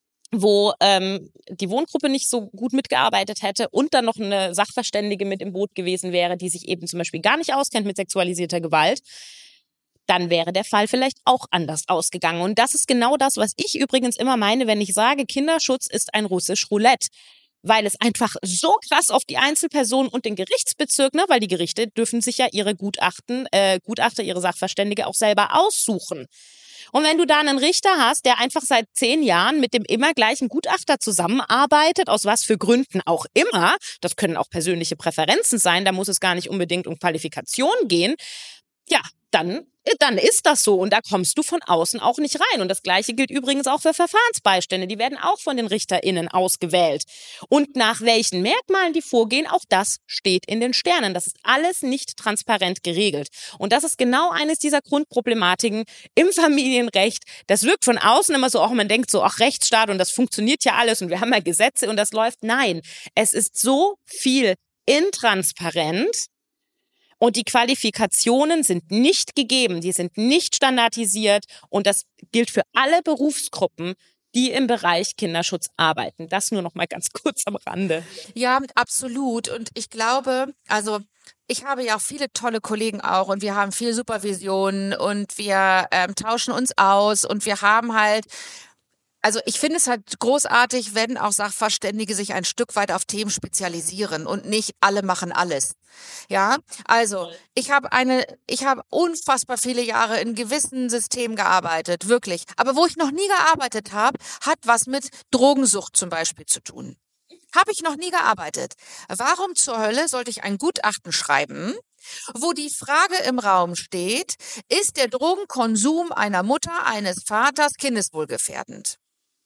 B: wo ähm, die Wohngruppe nicht so gut mitgearbeitet hätte und dann noch eine Sachverständige mit im Boot gewesen wäre, die sich eben zum Beispiel gar nicht auskennt mit sexualisierter Gewalt, dann wäre der Fall vielleicht auch anders ausgegangen. Und das ist genau das, was ich übrigens immer meine, wenn ich sage, Kinderschutz ist ein russisch Roulette. Weil es einfach so krass auf die Einzelperson und den Gerichtsbezirk, ne, weil die Gerichte dürfen sich ja ihre Gutachten, äh, Gutachter, ihre Sachverständige auch selber aussuchen. Und wenn du da einen Richter hast, der einfach seit zehn Jahren mit dem immer gleichen Gutachter zusammenarbeitet, aus was für Gründen auch immer, das können auch persönliche Präferenzen sein, da muss es gar nicht unbedingt um Qualifikation gehen, ja, dann, dann ist das so und da kommst du von außen auch nicht rein. Und das Gleiche gilt übrigens auch für Verfahrensbeistände. Die werden auch von den RichterInnen ausgewählt. Und nach welchen Merkmalen die vorgehen, auch das steht in den Sternen. Das ist alles nicht transparent geregelt. Und das ist genau eines dieser Grundproblematiken im Familienrecht. Das wirkt von außen immer so, auch man denkt so, ach, Rechtsstaat und das funktioniert ja alles und wir haben ja Gesetze und das läuft. Nein, es ist so viel intransparent. Und die Qualifikationen sind nicht gegeben, die sind nicht standardisiert und das gilt für alle Berufsgruppen, die im Bereich Kinderschutz arbeiten. Das nur noch mal ganz kurz am Rande.
C: Ja, absolut. Und ich glaube, also ich habe ja auch viele tolle Kollegen auch und wir haben viel Supervision und wir ähm, tauschen uns aus und wir haben halt Also ich finde es halt großartig, wenn auch Sachverständige sich ein Stück weit auf Themen spezialisieren und nicht alle machen alles. Ja, also ich habe eine, ich habe unfassbar viele Jahre in gewissen Systemen gearbeitet, wirklich. Aber wo ich noch nie gearbeitet habe, hat was mit Drogensucht zum Beispiel zu tun. Habe ich noch nie gearbeitet. Warum zur Hölle sollte ich ein Gutachten schreiben, wo die Frage im Raum steht, ist der Drogenkonsum einer Mutter, eines Vaters kindeswohlgefährdend?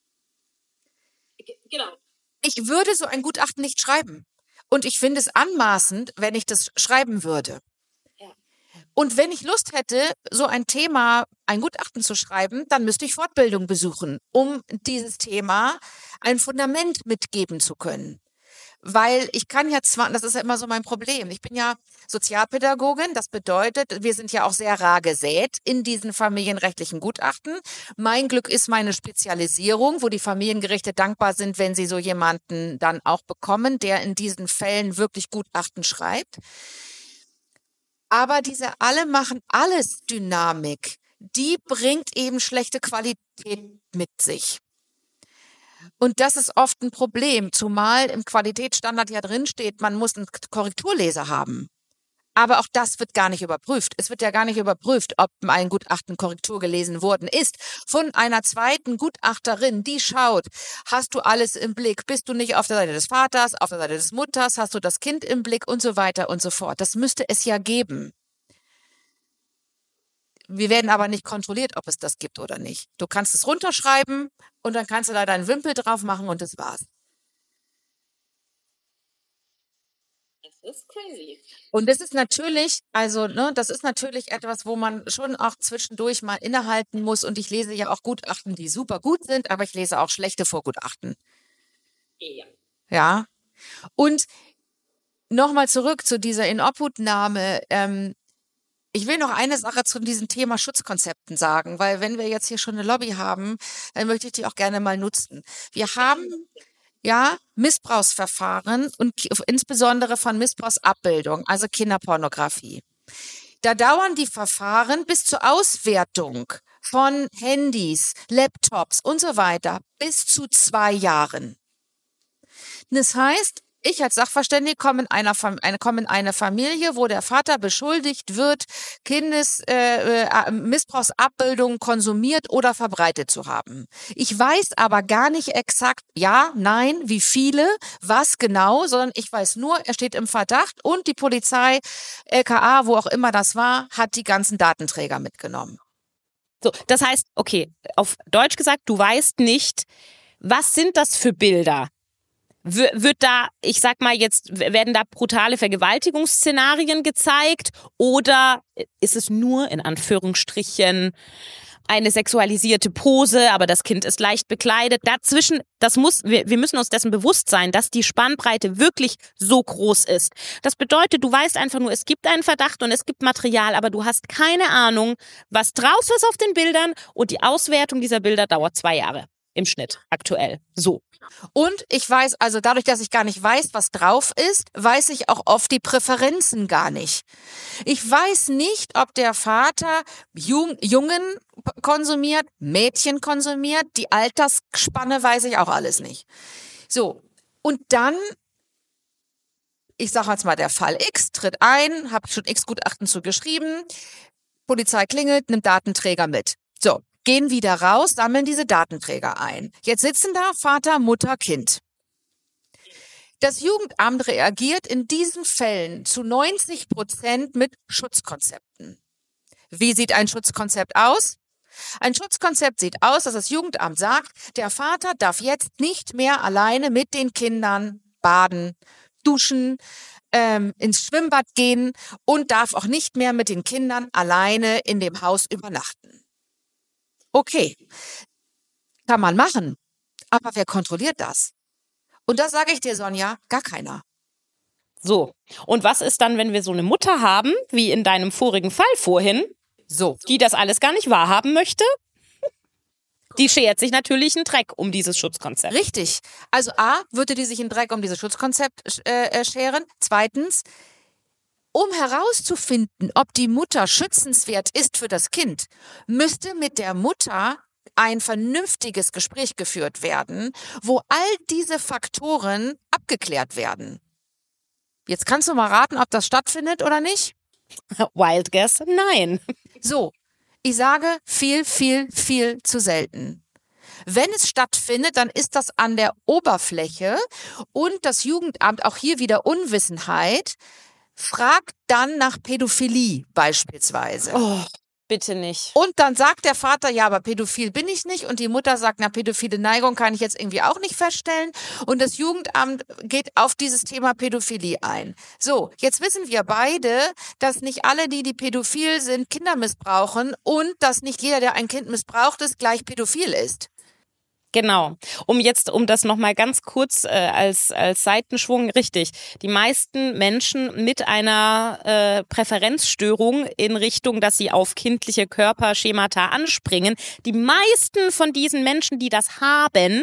B: Genau.
C: Ich würde so ein Gutachten nicht schreiben. Und ich finde es anmaßend, wenn ich das schreiben würde.
B: Ja.
C: Und wenn ich Lust hätte, so ein Thema, ein Gutachten zu schreiben, dann müsste ich Fortbildung besuchen, um dieses Thema ein Fundament mitgeben zu können. Weil ich kann ja zwar, das ist ja immer so mein Problem, ich bin ja Sozialpädagogin, das bedeutet, wir sind ja auch sehr rar gesät in diesen familienrechtlichen Gutachten. Mein Glück ist meine Spezialisierung, wo die Familiengerichte dankbar sind, wenn sie so jemanden dann auch bekommen, der in diesen Fällen wirklich Gutachten schreibt. Aber diese alle machen alles Dynamik, die bringt eben schlechte Qualität mit sich. Und das ist oft ein Problem, zumal im Qualitätsstandard ja drin steht, man muss einen Korrekturleser haben. Aber auch das wird gar nicht überprüft. Es wird ja gar nicht überprüft, ob ein Gutachten Korrektur gelesen worden ist. Von einer zweiten Gutachterin, die schaut, hast du alles im Blick? Bist du nicht auf der Seite des Vaters, auf der Seite des Mutters? Hast du das Kind im Blick? Und so weiter und so fort. Das müsste es ja geben. Wir werden aber nicht kontrolliert, ob es das gibt oder nicht. Du kannst es runterschreiben und dann kannst du da deinen Wimpel drauf machen und das war's.
B: Das ist crazy.
C: Und das ist natürlich, also, ne, das ist natürlich etwas, wo man schon auch zwischendurch mal innehalten muss. Und ich lese ja auch Gutachten, die super gut sind, aber ich lese auch schlechte Vorgutachten.
B: Ja.
C: Ja. Und nochmal zurück zu dieser Inobhutnahme. Ähm, Ich will noch eine Sache zu diesem Thema Schutzkonzepten sagen, weil wenn wir jetzt hier schon eine Lobby haben, dann möchte ich die auch gerne mal nutzen. Wir haben ja Missbrauchsverfahren und insbesondere von Missbrauchsabbildung, also Kinderpornografie. Da dauern die Verfahren bis zur Auswertung von Handys, Laptops und so weiter bis zu zwei Jahren. Das heißt, Ich als Sachverständige komme in, einer, eine, komme in eine Familie, wo der Vater beschuldigt wird, Kindesmissbrauchsabbildungen äh, konsumiert oder verbreitet zu haben. Ich weiß aber gar nicht exakt, ja, nein, wie viele, was genau, sondern ich weiß nur, er steht im Verdacht und die Polizei, L K A, wo auch immer das war, hat die ganzen Datenträger mitgenommen.
B: So, das heißt, okay, auf Deutsch gesagt, du weißt nicht, was sind das für Bilder? W- wird da, ich sag mal jetzt, werden da brutale Vergewaltigungsszenarien gezeigt oder ist es nur in Anführungsstrichen eine sexualisierte Pose, aber das Kind ist leicht bekleidet? Dazwischen, das muss, wir, wir müssen uns dessen bewusst sein, dass die Spannbreite wirklich so groß ist. Das bedeutet, du weißt einfach nur, es gibt einen Verdacht und es gibt Material, aber du hast keine Ahnung, was drauf ist auf den Bildern und die Auswertung dieser Bilder dauert zwei Jahre. Im Schnitt, aktuell. So.
C: Und ich weiß, also dadurch, dass ich gar nicht weiß, was drauf ist, weiß ich auch oft die Präferenzen gar nicht. Ich weiß nicht, ob der Vater Jung, Jungen konsumiert, Mädchen konsumiert, die Altersspanne weiß ich auch alles nicht. So, und dann, ich sage jetzt mal, der Fall X tritt ein, habe schon X-Gutachten zu geschrieben, Polizei klingelt, nimmt Datenträger mit. So. Gehen wieder raus, sammeln diese Datenträger ein. Jetzt sitzen da Vater, Mutter, Kind. Das Jugendamt reagiert in diesen Fällen zu neunzig Prozent mit Schutzkonzepten. Wie sieht ein Schutzkonzept aus? Ein Schutzkonzept sieht aus, dass das Jugendamt sagt, der Vater darf jetzt nicht mehr alleine mit den Kindern baden, duschen, ähm, ins Schwimmbad gehen und darf auch nicht mehr mit den Kindern alleine in dem Haus übernachten. Okay, kann man machen, aber wer kontrolliert das? Und das sage ich dir, Sonja, gar keiner.
B: So, und was ist dann, wenn wir so eine Mutter haben, wie in deinem vorigen Fall vorhin,
C: so,
B: die das alles gar nicht wahrhaben möchte? Die schert sich natürlich einen Dreck um dieses Schutzkonzept.
C: Richtig. Also A, würde die sich einen Dreck um dieses Schutzkonzept äh, scheren. Zweitens, um herauszufinden, ob die Mutter schützenswert ist für das Kind, müsste mit der Mutter ein vernünftiges Gespräch geführt werden, wo all diese Faktoren abgeklärt werden. Jetzt kannst du mal raten, ob das stattfindet oder nicht?
B: Wild guess, nein.
C: So, ich sage viel, viel, viel zu selten. Wenn es stattfindet, dann ist das an der Oberfläche und das Jugendamt, auch hier wieder Unwissenheit, fragt dann nach Pädophilie beispielsweise.
B: Oh, bitte nicht.
C: Und dann sagt der Vater, ja, aber pädophil bin ich nicht. Und die Mutter sagt, na, pädophile Neigung kann ich jetzt irgendwie auch nicht feststellen. Und das Jugendamt geht auf dieses Thema Pädophilie ein. So, jetzt wissen wir beide, dass nicht alle, die, die pädophil sind, Kinder missbrauchen und dass nicht jeder, der ein Kind missbraucht ist, gleich pädophil ist.
B: Genau. Um jetzt, um das nochmal ganz kurz äh, als, als Seitenschwung, richtig. Die meisten Menschen mit einer äh, Präferenzstörung in Richtung, dass sie auf kindliche Körperschemata anspringen, die meisten von diesen Menschen, die das haben,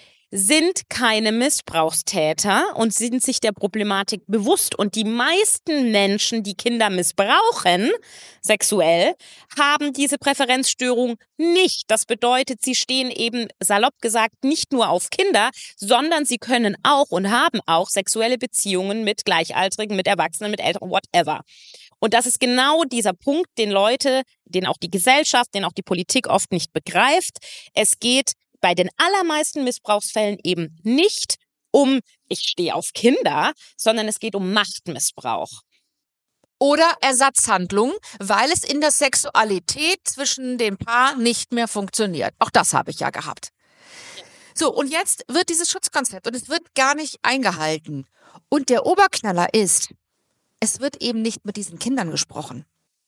B: sind keine Missbrauchstäter und sind sich der Problematik bewusst. Und die meisten Menschen, die Kinder missbrauchen, sexuell, haben diese Präferenzstörung nicht. Das bedeutet, sie stehen eben, salopp gesagt, nicht nur auf Kinder, sondern sie können auch und haben auch sexuelle Beziehungen mit Gleichaltrigen, mit Erwachsenen, mit Eltern, whatever. Und das ist genau dieser Punkt, den Leute, den auch die Gesellschaft, den auch die Politik oft nicht begreift. Es geht bei den allermeisten Missbrauchsfällen eben nicht um, ich stehe auf Kinder, sondern es geht um Machtmissbrauch.
C: Oder Ersatzhandlung, weil es in der Sexualität zwischen dem Paar nicht mehr funktioniert. Auch das habe ich ja gehabt. So, und jetzt wird dieses Schutzkonzept und es wird gar nicht eingehalten. Und der Oberknaller ist, es wird eben nicht mit diesen Kindern gesprochen.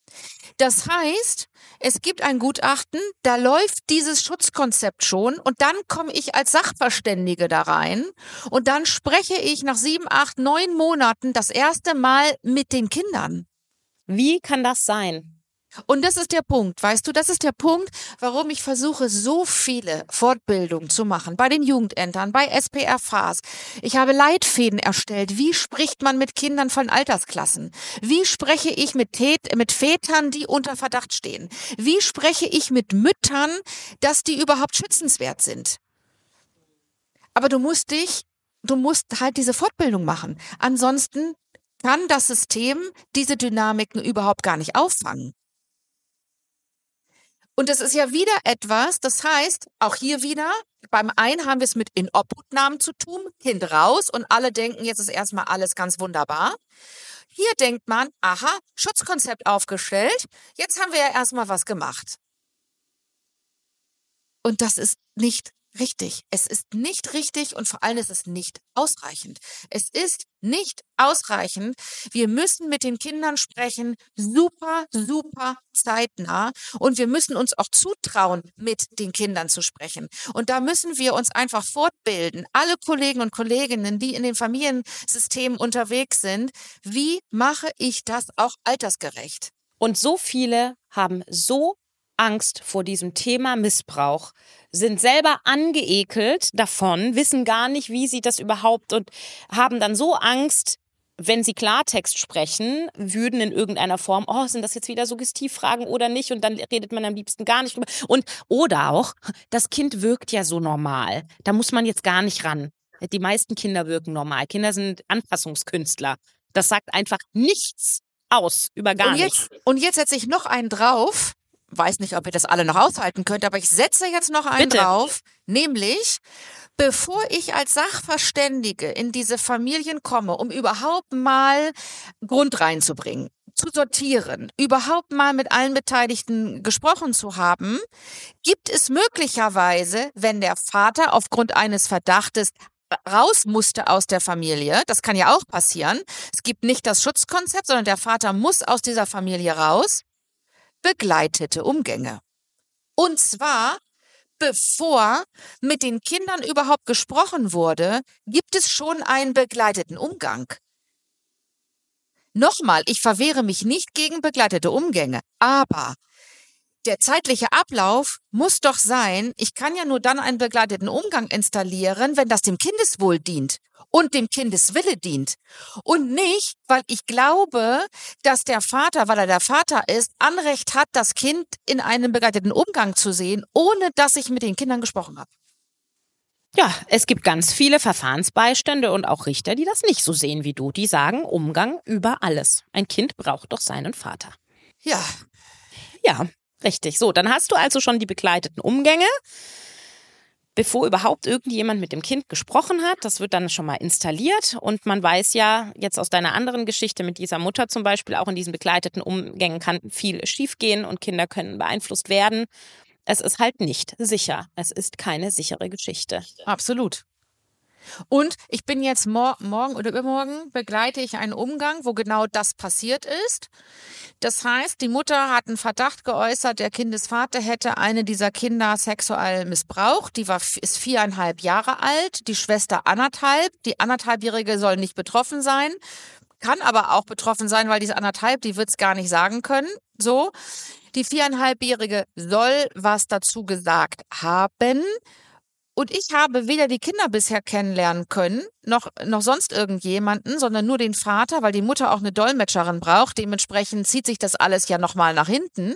C: Das heißt, es gibt ein Gutachten, da läuft dieses Schutzkonzept schon und dann komme ich als Sachverständige da rein und dann spreche ich nach sieben, acht, neun Monaten das erste Mal mit den Kindern.
B: Wie kann das sein?
C: Und das ist der Punkt, weißt du, das ist der Punkt, warum ich versuche, so viele Fortbildungen zu machen, bei den Jugendämtern, bei S P R F A S. Ich habe Leitfäden erstellt. Wie spricht man mit Kindern von Altersklassen? Wie spreche ich mit, Tät- mit Vätern, die unter Verdacht stehen? Wie spreche ich mit Müttern, dass die überhaupt schützenswert sind? Aber du musst dich du musst halt diese Fortbildung machen. Ansonsten kann das System diese Dynamiken überhaupt gar nicht auffangen. Und das ist ja wieder etwas, das heißt, auch hier wieder, beim einen haben wir es mit Inobhutnahmen zu tun, Kind raus und alle denken, jetzt ist erstmal alles ganz wunderbar. Hier denkt man, aha, Schutzkonzept aufgestellt, jetzt haben wir ja erstmal was gemacht. Und das ist nicht richtig. Es ist nicht richtig und vor allem ist es nicht ausreichend. Es ist nicht ausreichend. Wir müssen mit den Kindern sprechen, super, super zeitnah. Und wir müssen uns auch zutrauen, mit den Kindern zu sprechen. Und da müssen wir uns einfach fortbilden. Alle Kollegen und Kolleginnen, die in den Familiensystemen unterwegs sind, wie mache ich das auch altersgerecht?
B: Und so viele haben so Angst vor diesem Thema Missbrauch, sind selber angeekelt davon, wissen gar nicht, wie sie das überhaupt und haben dann so Angst, wenn sie Klartext sprechen, würden in irgendeiner Form, oh, sind das jetzt wieder Suggestivfragen oder nicht? Und dann redet man am liebsten gar nicht drüber. Und, oder auch, das Kind wirkt ja so normal. Da muss man jetzt gar nicht ran. Die meisten Kinder wirken normal. Kinder sind Anpassungskünstler. Das sagt einfach nichts aus über gar
C: und jetzt,
B: nichts.
C: Und jetzt setze ich noch einen drauf. Weiß nicht, ob ihr das alle noch aushalten könnt, aber ich setze jetzt noch einen
B: Bitte.
C: drauf, nämlich, bevor ich als Sachverständige in diese Familien komme, um überhaupt mal Grund reinzubringen, zu sortieren, überhaupt mal mit allen Beteiligten gesprochen zu haben, gibt es möglicherweise, wenn der Vater aufgrund eines Verdachtes raus musste aus der Familie, das kann ja auch passieren, es gibt nicht das Schutzkonzept, sondern der Vater muss aus dieser Familie raus, begleitete Umgänge. Und zwar, bevor mit den Kindern überhaupt gesprochen wurde, gibt es schon einen begleiteten Umgang. Nochmal, ich verwehre mich nicht gegen begleitete Umgänge, aber der zeitliche Ablauf muss doch sein, ich kann ja nur dann einen begleiteten Umgang installieren, wenn das dem Kindeswohl dient und dem Kindeswille dient. Und nicht, weil ich glaube, dass der Vater, weil er der Vater ist, Anrecht hat, das Kind in einem begleiteten Umgang zu sehen, ohne dass ich mit den Kindern gesprochen habe.
B: Ja, es gibt ganz viele Verfahrensbeistände und auch Richter, die das nicht so sehen wie du. Die sagen, Umgang über alles. Ein Kind braucht doch seinen Vater.
C: Ja.
B: Ja, richtig. So, dann hast du also schon die begleiteten Umgänge, bevor überhaupt irgendjemand mit dem Kind gesprochen hat. Das wird dann schon mal installiert und man weiß ja jetzt aus deiner anderen Geschichte mit dieser Mutter zum Beispiel, auch in diesen begleiteten Umgängen kann viel schiefgehen und Kinder können beeinflusst werden. Es ist halt nicht sicher. Es ist keine sichere Geschichte.
C: Absolut. Und ich bin jetzt mor- morgen oder übermorgen begleite ich einen Umgang, wo genau das passiert ist. Das heißt, die Mutter hat einen Verdacht geäußert, der Kindesvater hätte eine dieser Kinder sexuell missbraucht. Die war, ist viereinhalb Jahre alt, die Schwester anderthalb. Die anderthalbjährige soll nicht betroffen sein, kann aber auch betroffen sein, weil diese anderthalb, die wird es gar nicht sagen können. So, die viereinhalbjährige soll was dazu gesagt haben. Und ich habe weder die Kinder bisher kennenlernen können, noch, noch sonst irgendjemanden, sondern nur den Vater, weil die Mutter auch eine Dolmetscherin braucht. Dementsprechend zieht sich das alles ja nochmal nach hinten.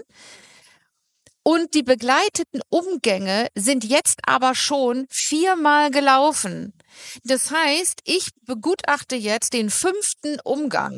C: Und die begleiteten Umgänge sind jetzt aber schon viermal gelaufen. Das heißt, ich begutachte jetzt den fünften Umgang.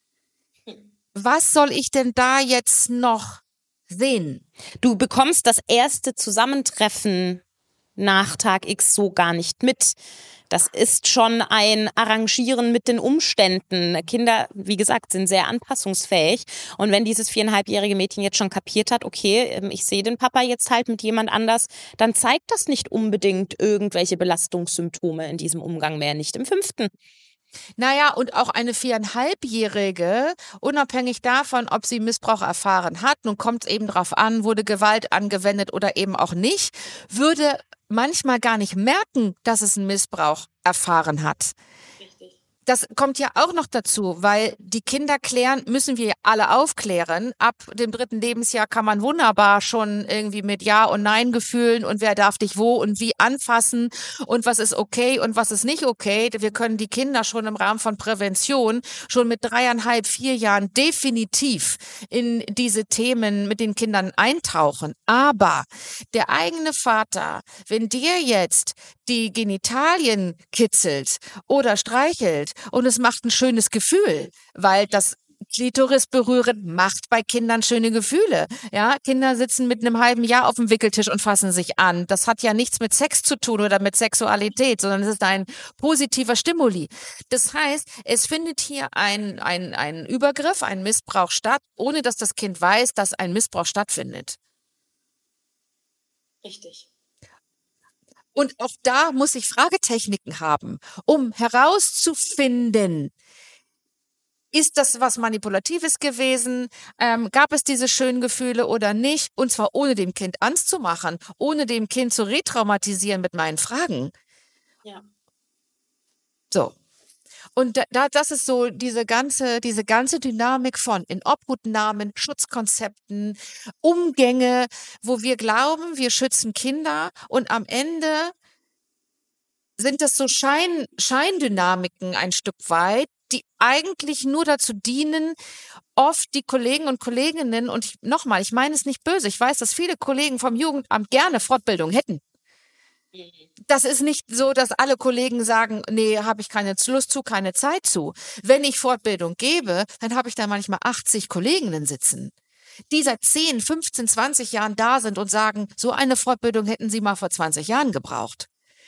C: Was soll ich denn da jetzt noch sehen?
B: Du bekommst das erste Zusammentreffen nach Tag X so gar nicht mit. Das ist schon ein Arrangieren mit den Umständen. Kinder, wie gesagt, sind sehr anpassungsfähig. Und wenn dieses viereinhalbjährige Mädchen jetzt schon kapiert hat, okay, ich sehe den Papa jetzt halt mit jemand anders, dann zeigt das nicht unbedingt irgendwelche Belastungssymptome in diesem Umgang mehr, nicht im fünften.
C: Naja, und auch eine viereinhalbjährige, unabhängig davon, ob sie Missbrauch erfahren hat, nun kommt es eben drauf an, wurde Gewalt angewendet oder eben auch nicht, würde manchmal gar nicht merken, dass es einen Missbrauch erfahren hat.
B: Richtig.
C: das kommt ja auch noch dazu, weil die Kinder klären, müssen wir alle aufklären. Ab dem dritten Lebensjahr kann man wunderbar schon irgendwie mit Ja- und Nein-Gefühlen und wer darf dich wo und wie anfassen und was ist okay und was ist nicht okay. Wir können die Kinder schon im Rahmen von Prävention schon mit dreieinhalb, vier Jahren definitiv in diese Themen mit den Kindern eintauchen. Aber der eigene Vater, wenn der jetzt die Genitalien kitzelt oder streichelt und es macht ein schönes Gefühl, weil das Klitoris berühren macht bei Kindern schöne Gefühle. Ja, Kinder sitzen mit einem halben Jahr auf dem Wickeltisch und fassen sich an. Das hat ja nichts mit Sex zu tun oder mit Sexualität, sondern es ist ein positiver Stimuli. Das heißt, es findet hier ein, ein, ein Übergriff, ein Missbrauch statt, ohne dass das Kind weiß, dass ein Missbrauch stattfindet.
B: Richtig.
C: Und auch da muss ich Fragetechniken haben, um herauszufinden, ist das was Manipulatives gewesen? Ähm, gab es diese schönen Gefühle oder nicht? Und zwar ohne dem Kind Angst zu machen, ohne dem Kind zu retraumatisieren mit meinen Fragen.
B: Ja.
C: So. Und da, da, das ist so diese ganze, diese ganze Dynamik von Inobhutnahmen, Schutzkonzepten, Umgänge, wo wir glauben, wir schützen Kinder und am Ende sind das so Schein, Scheindynamiken ein Stück weit, die eigentlich nur dazu dienen, oft die Kollegen und Kolleginnen, und ich, nochmal, ich meine es nicht böse, ich weiß, dass viele Kollegen vom Jugendamt gerne Fortbildung hätten. Das ist nicht so, dass alle Kollegen sagen, nee, habe ich keine Lust zu, keine Zeit zu. Wenn ich Fortbildung gebe, dann habe ich da manchmal achtzig Kolleginnen sitzen, die seit zehn, fünfzehn, zwanzig Jahren da sind und sagen, so eine Fortbildung hätten sie mal vor zwanzig Jahren gebraucht.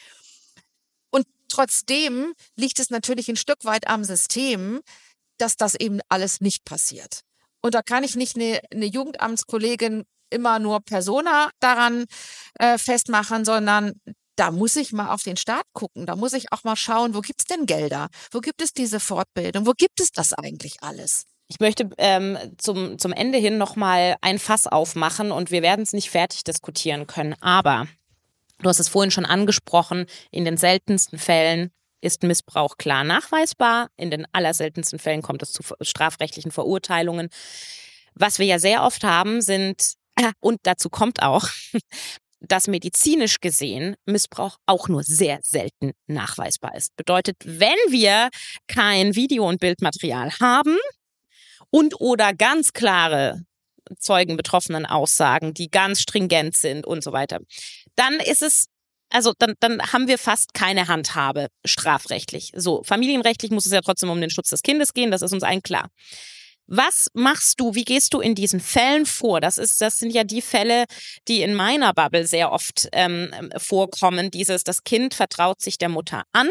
C: Und trotzdem liegt es natürlich ein Stück weit am System, dass das eben alles nicht passiert. Und da kann ich nicht eine, eine Jugendamtskollegin immer nur Persona daran äh, festmachen, sondern da muss ich mal auf den Staat gucken. Da muss ich auch mal schauen, wo gibt es denn Gelder? Wo gibt es diese Fortbildung? Wo gibt es das eigentlich alles?
B: Ich möchte ähm, zum, zum Ende hin nochmal ein Fass aufmachen und wir werden es nicht fertig diskutieren können. Aber du hast es vorhin schon angesprochen, in den seltensten Fällen ist Missbrauch klar nachweisbar. In den allerseltensten Fällen kommt es zu strafrechtlichen Verurteilungen. Was wir ja sehr oft haben, sind, und dazu kommt auch, dass medizinisch gesehen Missbrauch auch nur sehr selten nachweisbar ist. Bedeutet, wenn wir kein Video- und Bildmaterial haben und oder ganz klare Zeugen betroffenen Aussagen, die ganz stringent sind und so weiter, dann ist es, also dann, dann haben wir fast keine Handhabe strafrechtlich. So, familienrechtlich muss es ja trotzdem um den Schutz des Kindes gehen, das ist uns allen klar. Was machst du, wie gehst du in diesen Fällen vor? Das ist, das sind ja die Fälle, die in meiner Bubble sehr oft ähm, vorkommen. Dieses, das Kind vertraut sich der Mutter an.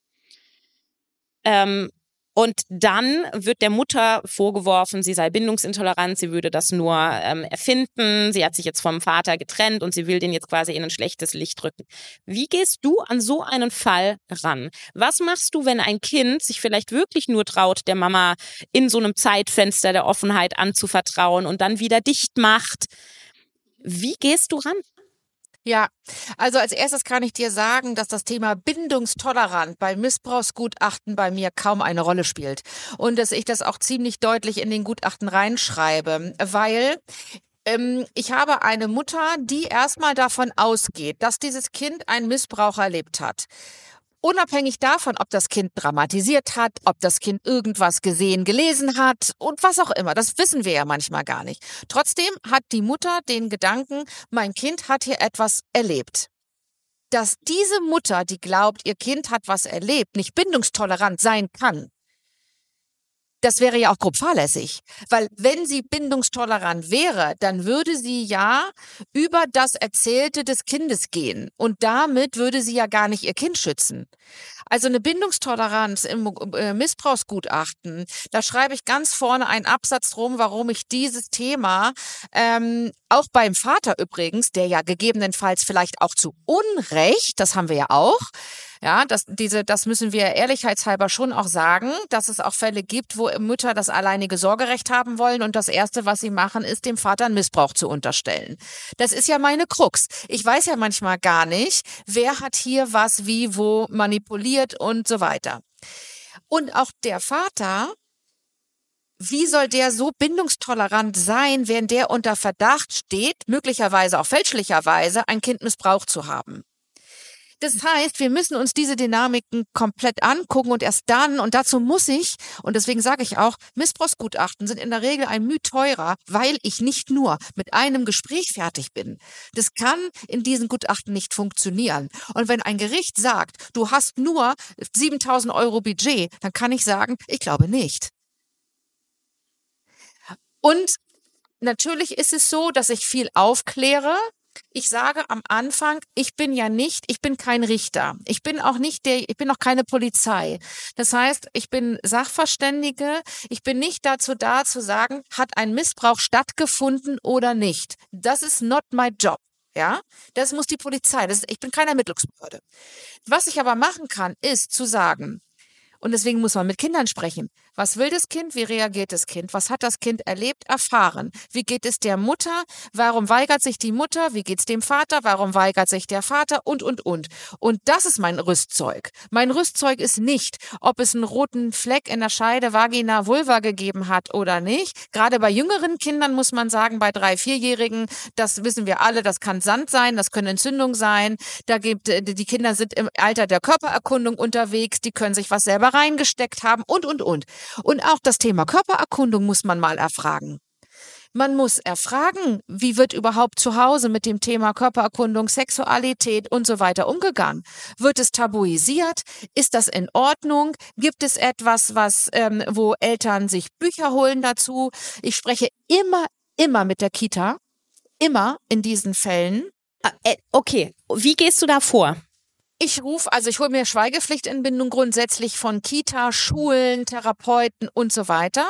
B: Ähm, Und dann wird der Mutter vorgeworfen, sie sei bindungsintolerant, sie würde das nur ähm, erfinden, sie hat sich jetzt vom Vater getrennt und sie will den jetzt quasi in ein schlechtes Licht rücken. Wie gehst du an so einen Fall ran? Was machst du, wenn ein Kind sich vielleicht wirklich nur traut, der Mama in so einem Zeitfenster der Offenheit anzuvertrauen und dann wieder dicht macht? Wie gehst du ran?
C: Ja, also als erstes kann ich dir sagen, dass das Thema bindungstolerant bei Missbrauchsgutachten bei mir kaum eine Rolle spielt und dass ich das auch ziemlich deutlich in den Gutachten reinschreibe, weil ähm, ich habe eine Mutter, die erstmal davon ausgeht, dass dieses Kind einen Missbrauch erlebt hat. Unabhängig davon, ob das Kind dramatisiert hat, ob das Kind irgendwas gesehen, gelesen hat und was auch immer. Das wissen wir ja manchmal gar nicht. Trotzdem hat die Mutter den Gedanken, mein Kind hat hier etwas erlebt. Dass diese Mutter, die glaubt, ihr Kind hat was erlebt, nicht bindungstolerant sein kann, das wäre ja auch grob fahrlässig. Weil wenn sie bindungstolerant wäre, dann würde sie ja über das Erzählte des Kindes gehen. Und damit würde sie ja gar nicht ihr Kind schützen. Also eine Bindungstoleranz im äh, Missbrauchsgutachten, da schreibe ich ganz vorne einen Absatz drum, warum ich dieses Thema, ähm, auch beim Vater übrigens, der ja gegebenenfalls vielleicht auch zu Unrecht, das haben wir ja auch, ja, das, diese, das müssen wir ehrlichkeitshalber schon auch sagen, dass es auch Fälle gibt, wo Mütter das alleinige Sorgerecht haben wollen und das Erste, was sie machen, ist, dem Vater einen Missbrauch zu unterstellen. Das ist ja meine Krux. Ich weiß ja manchmal gar nicht, wer hat hier was, wie, wo manipuliert und so weiter. Und auch der Vater, wie soll der so bindungstolerant sein, wenn der unter Verdacht steht, möglicherweise auch fälschlicherweise, ein Kind missbraucht zu haben? Das heißt, wir müssen uns diese Dynamiken komplett angucken und erst dann, und dazu muss ich, und deswegen sage ich auch, Missbrauchsgutachten sind in der Regel ein Mühe teurer, weil ich nicht nur mit einem Gespräch fertig bin. Das kann in diesen Gutachten nicht funktionieren. Und wenn ein Gericht sagt, du hast nur siebentausend Euro Budget, dann kann ich sagen, ich glaube nicht. Und natürlich ist es so, dass ich viel aufkläre. Ich sage am Anfang, ich bin ja nicht, ich bin kein Richter. Ich bin auch nicht der, ich bin auch keine Polizei. Das heißt, ich bin Sachverständige. Ich bin nicht dazu da zu sagen, hat ein Missbrauch stattgefunden oder nicht. Das ist not my job. Ja, das muss die Polizei. Das ist, ich bin keine Ermittlungsbehörde. Was ich aber machen kann, ist zu sagen, und deswegen muss man mit Kindern sprechen. Was will das Kind? Wie reagiert das Kind? Was hat das Kind erlebt, erfahren? Wie geht es der Mutter? Warum weigert sich die Mutter? Wie geht es dem Vater? Warum weigert sich der Vater? Und, und, und. Und das ist mein Rüstzeug. Mein Rüstzeug ist nicht, ob es einen roten Fleck in der Scheide Vagina, Vulva gegeben hat oder nicht. Gerade bei jüngeren Kindern muss man sagen, bei drei-, vierjährigen, das wissen wir alle, das kann Sand sein, das können Entzündungen sein. Da gibt, die Kinder sind im Alter der Körpererkundung unterwegs, die können sich was selber reingesteckt haben und, und, und. Und auch das Thema Körpererkundung muss man mal erfragen. Man muss erfragen, wie wird überhaupt zu Hause mit dem Thema Körpererkundung, Sexualität und so weiter umgegangen? Wird es tabuisiert? Ist das in Ordnung? Gibt es etwas, was, ähm, wo Eltern sich Bücher holen dazu? Ich spreche immer, immer mit der Kita, immer in diesen Fällen.
B: Äh, okay, wie gehst du da vor?
C: Ich rufe, also ich hole mir Schweigepflichtentbindung grundsätzlich von Kita, Schulen, Therapeuten und so weiter.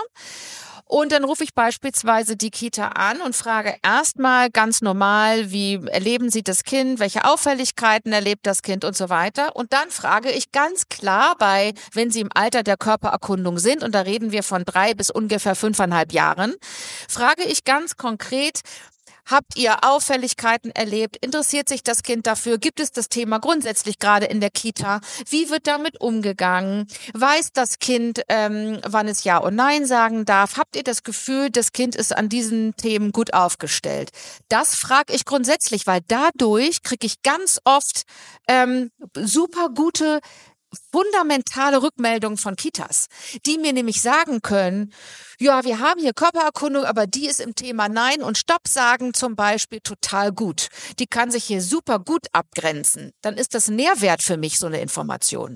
C: Und dann rufe ich beispielsweise die Kita an und frage erstmal ganz normal, wie erleben Sie das Kind, welche Auffälligkeiten erlebt das Kind und so weiter. Und dann frage ich ganz klar bei, wenn Sie im Alter der Körpererkundung sind, und da reden wir von drei bis ungefähr fünfeinhalb Jahren, frage ich ganz konkret, habt ihr Auffälligkeiten erlebt? Interessiert sich das Kind dafür? Gibt es das Thema grundsätzlich gerade in der Kita? Wie wird damit umgegangen? Weiß das Kind, ähm, wann es Ja und Nein sagen darf? Habt ihr das Gefühl, das Kind ist an diesen Themen gut aufgestellt? Das frage ich grundsätzlich, weil dadurch kriege ich ganz oft ähm, super gute fundamentale Rückmeldungen von Kitas, die mir nämlich sagen können, ja, wir haben hier Körpererkundung, aber die ist im Thema Nein und Stopp sagen zum Beispiel total gut. Die kann sich hier super gut abgrenzen. Dann ist das Nährwert für mich, so eine Information.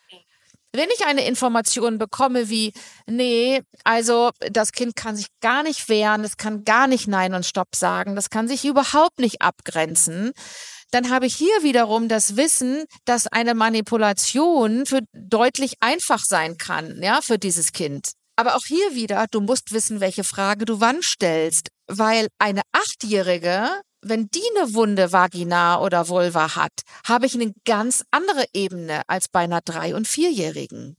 C: Wenn ich eine Information bekomme wie, nee, also das Kind kann sich gar nicht wehren, es kann gar nicht Nein und Stopp sagen, das kann sich überhaupt nicht abgrenzen, dann habe ich hier wiederum das Wissen, dass eine Manipulation für deutlich einfach sein kann, ja, für dieses Kind. Aber auch hier wieder, du musst wissen, welche Frage du wann stellst, weil eine Achtjährige, wenn die eine wunde Vagina oder Vulva hat, habe ich eine ganz andere Ebene als bei einer Drei- und Vierjährigen.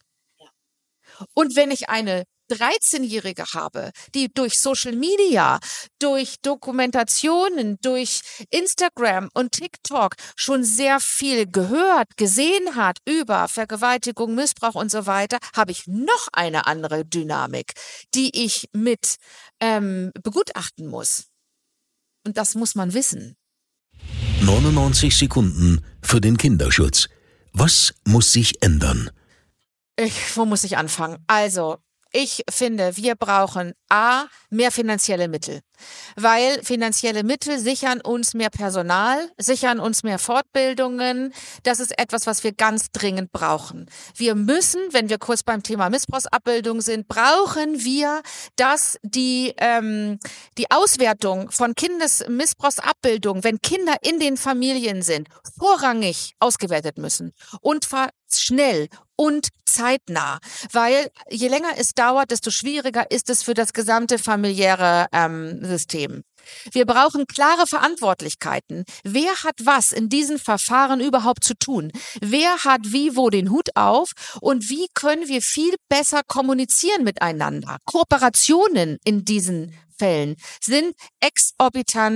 C: Und wenn ich eine dreizehnjährige habe, die durch Social Media, durch Dokumentationen, durch Instagram und TikTok schon sehr viel gehört, gesehen hat über Vergewaltigung, Missbrauch und so weiter, habe ich noch eine andere Dynamik, die ich mit ähm, begutachten muss. Und das muss man wissen.
A: neunundneunzig Sekunden für den Kinderschutz. Was muss sich ändern?
C: Ich, wo muss ich anfangen? Also, ich finde, wir brauchen A, mehr finanzielle Mittel, weil finanzielle Mittel sichern uns mehr Personal, sichern uns mehr Fortbildungen. Das ist etwas, was wir ganz dringend brauchen. Wir müssen, wenn wir kurz beim Thema Missbrauchsabbildung sind, brauchen wir, dass die, ähm, die Auswertung von Kindesmissbrauchsabbildung, wenn Kinder in den Familien sind, vorrangig ausgewertet müssen und zwar schnell und zeitnah, weil je länger es dauert, desto schwieriger ist es für das gesamte familiäre ähm, System. Wir brauchen klare Verantwortlichkeiten. Wer hat was in diesen Verfahren überhaupt zu tun? Wer hat wie wo den Hut auf? Und wie können wir viel besser kommunizieren miteinander? Kooperationen in diesen Fällen sind exorbitant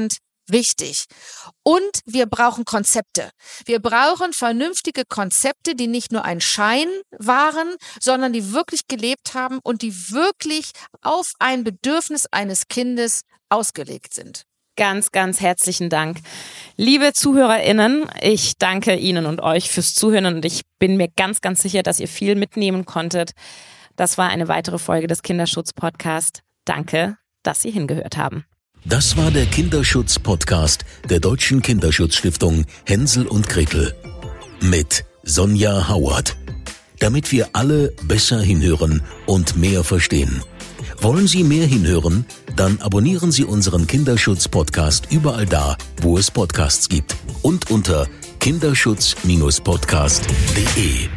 C: wichtig. Und wir brauchen Konzepte. Wir brauchen vernünftige Konzepte, die nicht nur ein Schein waren, sondern die wirklich gelebt haben und die wirklich auf ein Bedürfnis eines Kindes ausgelegt sind.
B: Ganz, ganz herzlichen Dank. Liebe ZuhörerInnen, ich danke Ihnen und euch fürs Zuhören und ich bin mir ganz, ganz sicher, dass ihr viel mitnehmen konntet. Das war eine weitere Folge des Kinderschutz-Podcast. Danke, dass Sie hingehört haben.
A: Das war der Kinderschutz-Podcast der Deutschen Kinderschutzstiftung Hänsel und Gretel mit Sonja Hauert. Damit wir alle besser hinhören und mehr verstehen. Wollen Sie mehr hinhören? Dann abonnieren Sie unseren Kinderschutz-Podcast überall da, wo es Podcasts gibt und unter kinderschutz Bindestrich podcast punkt de.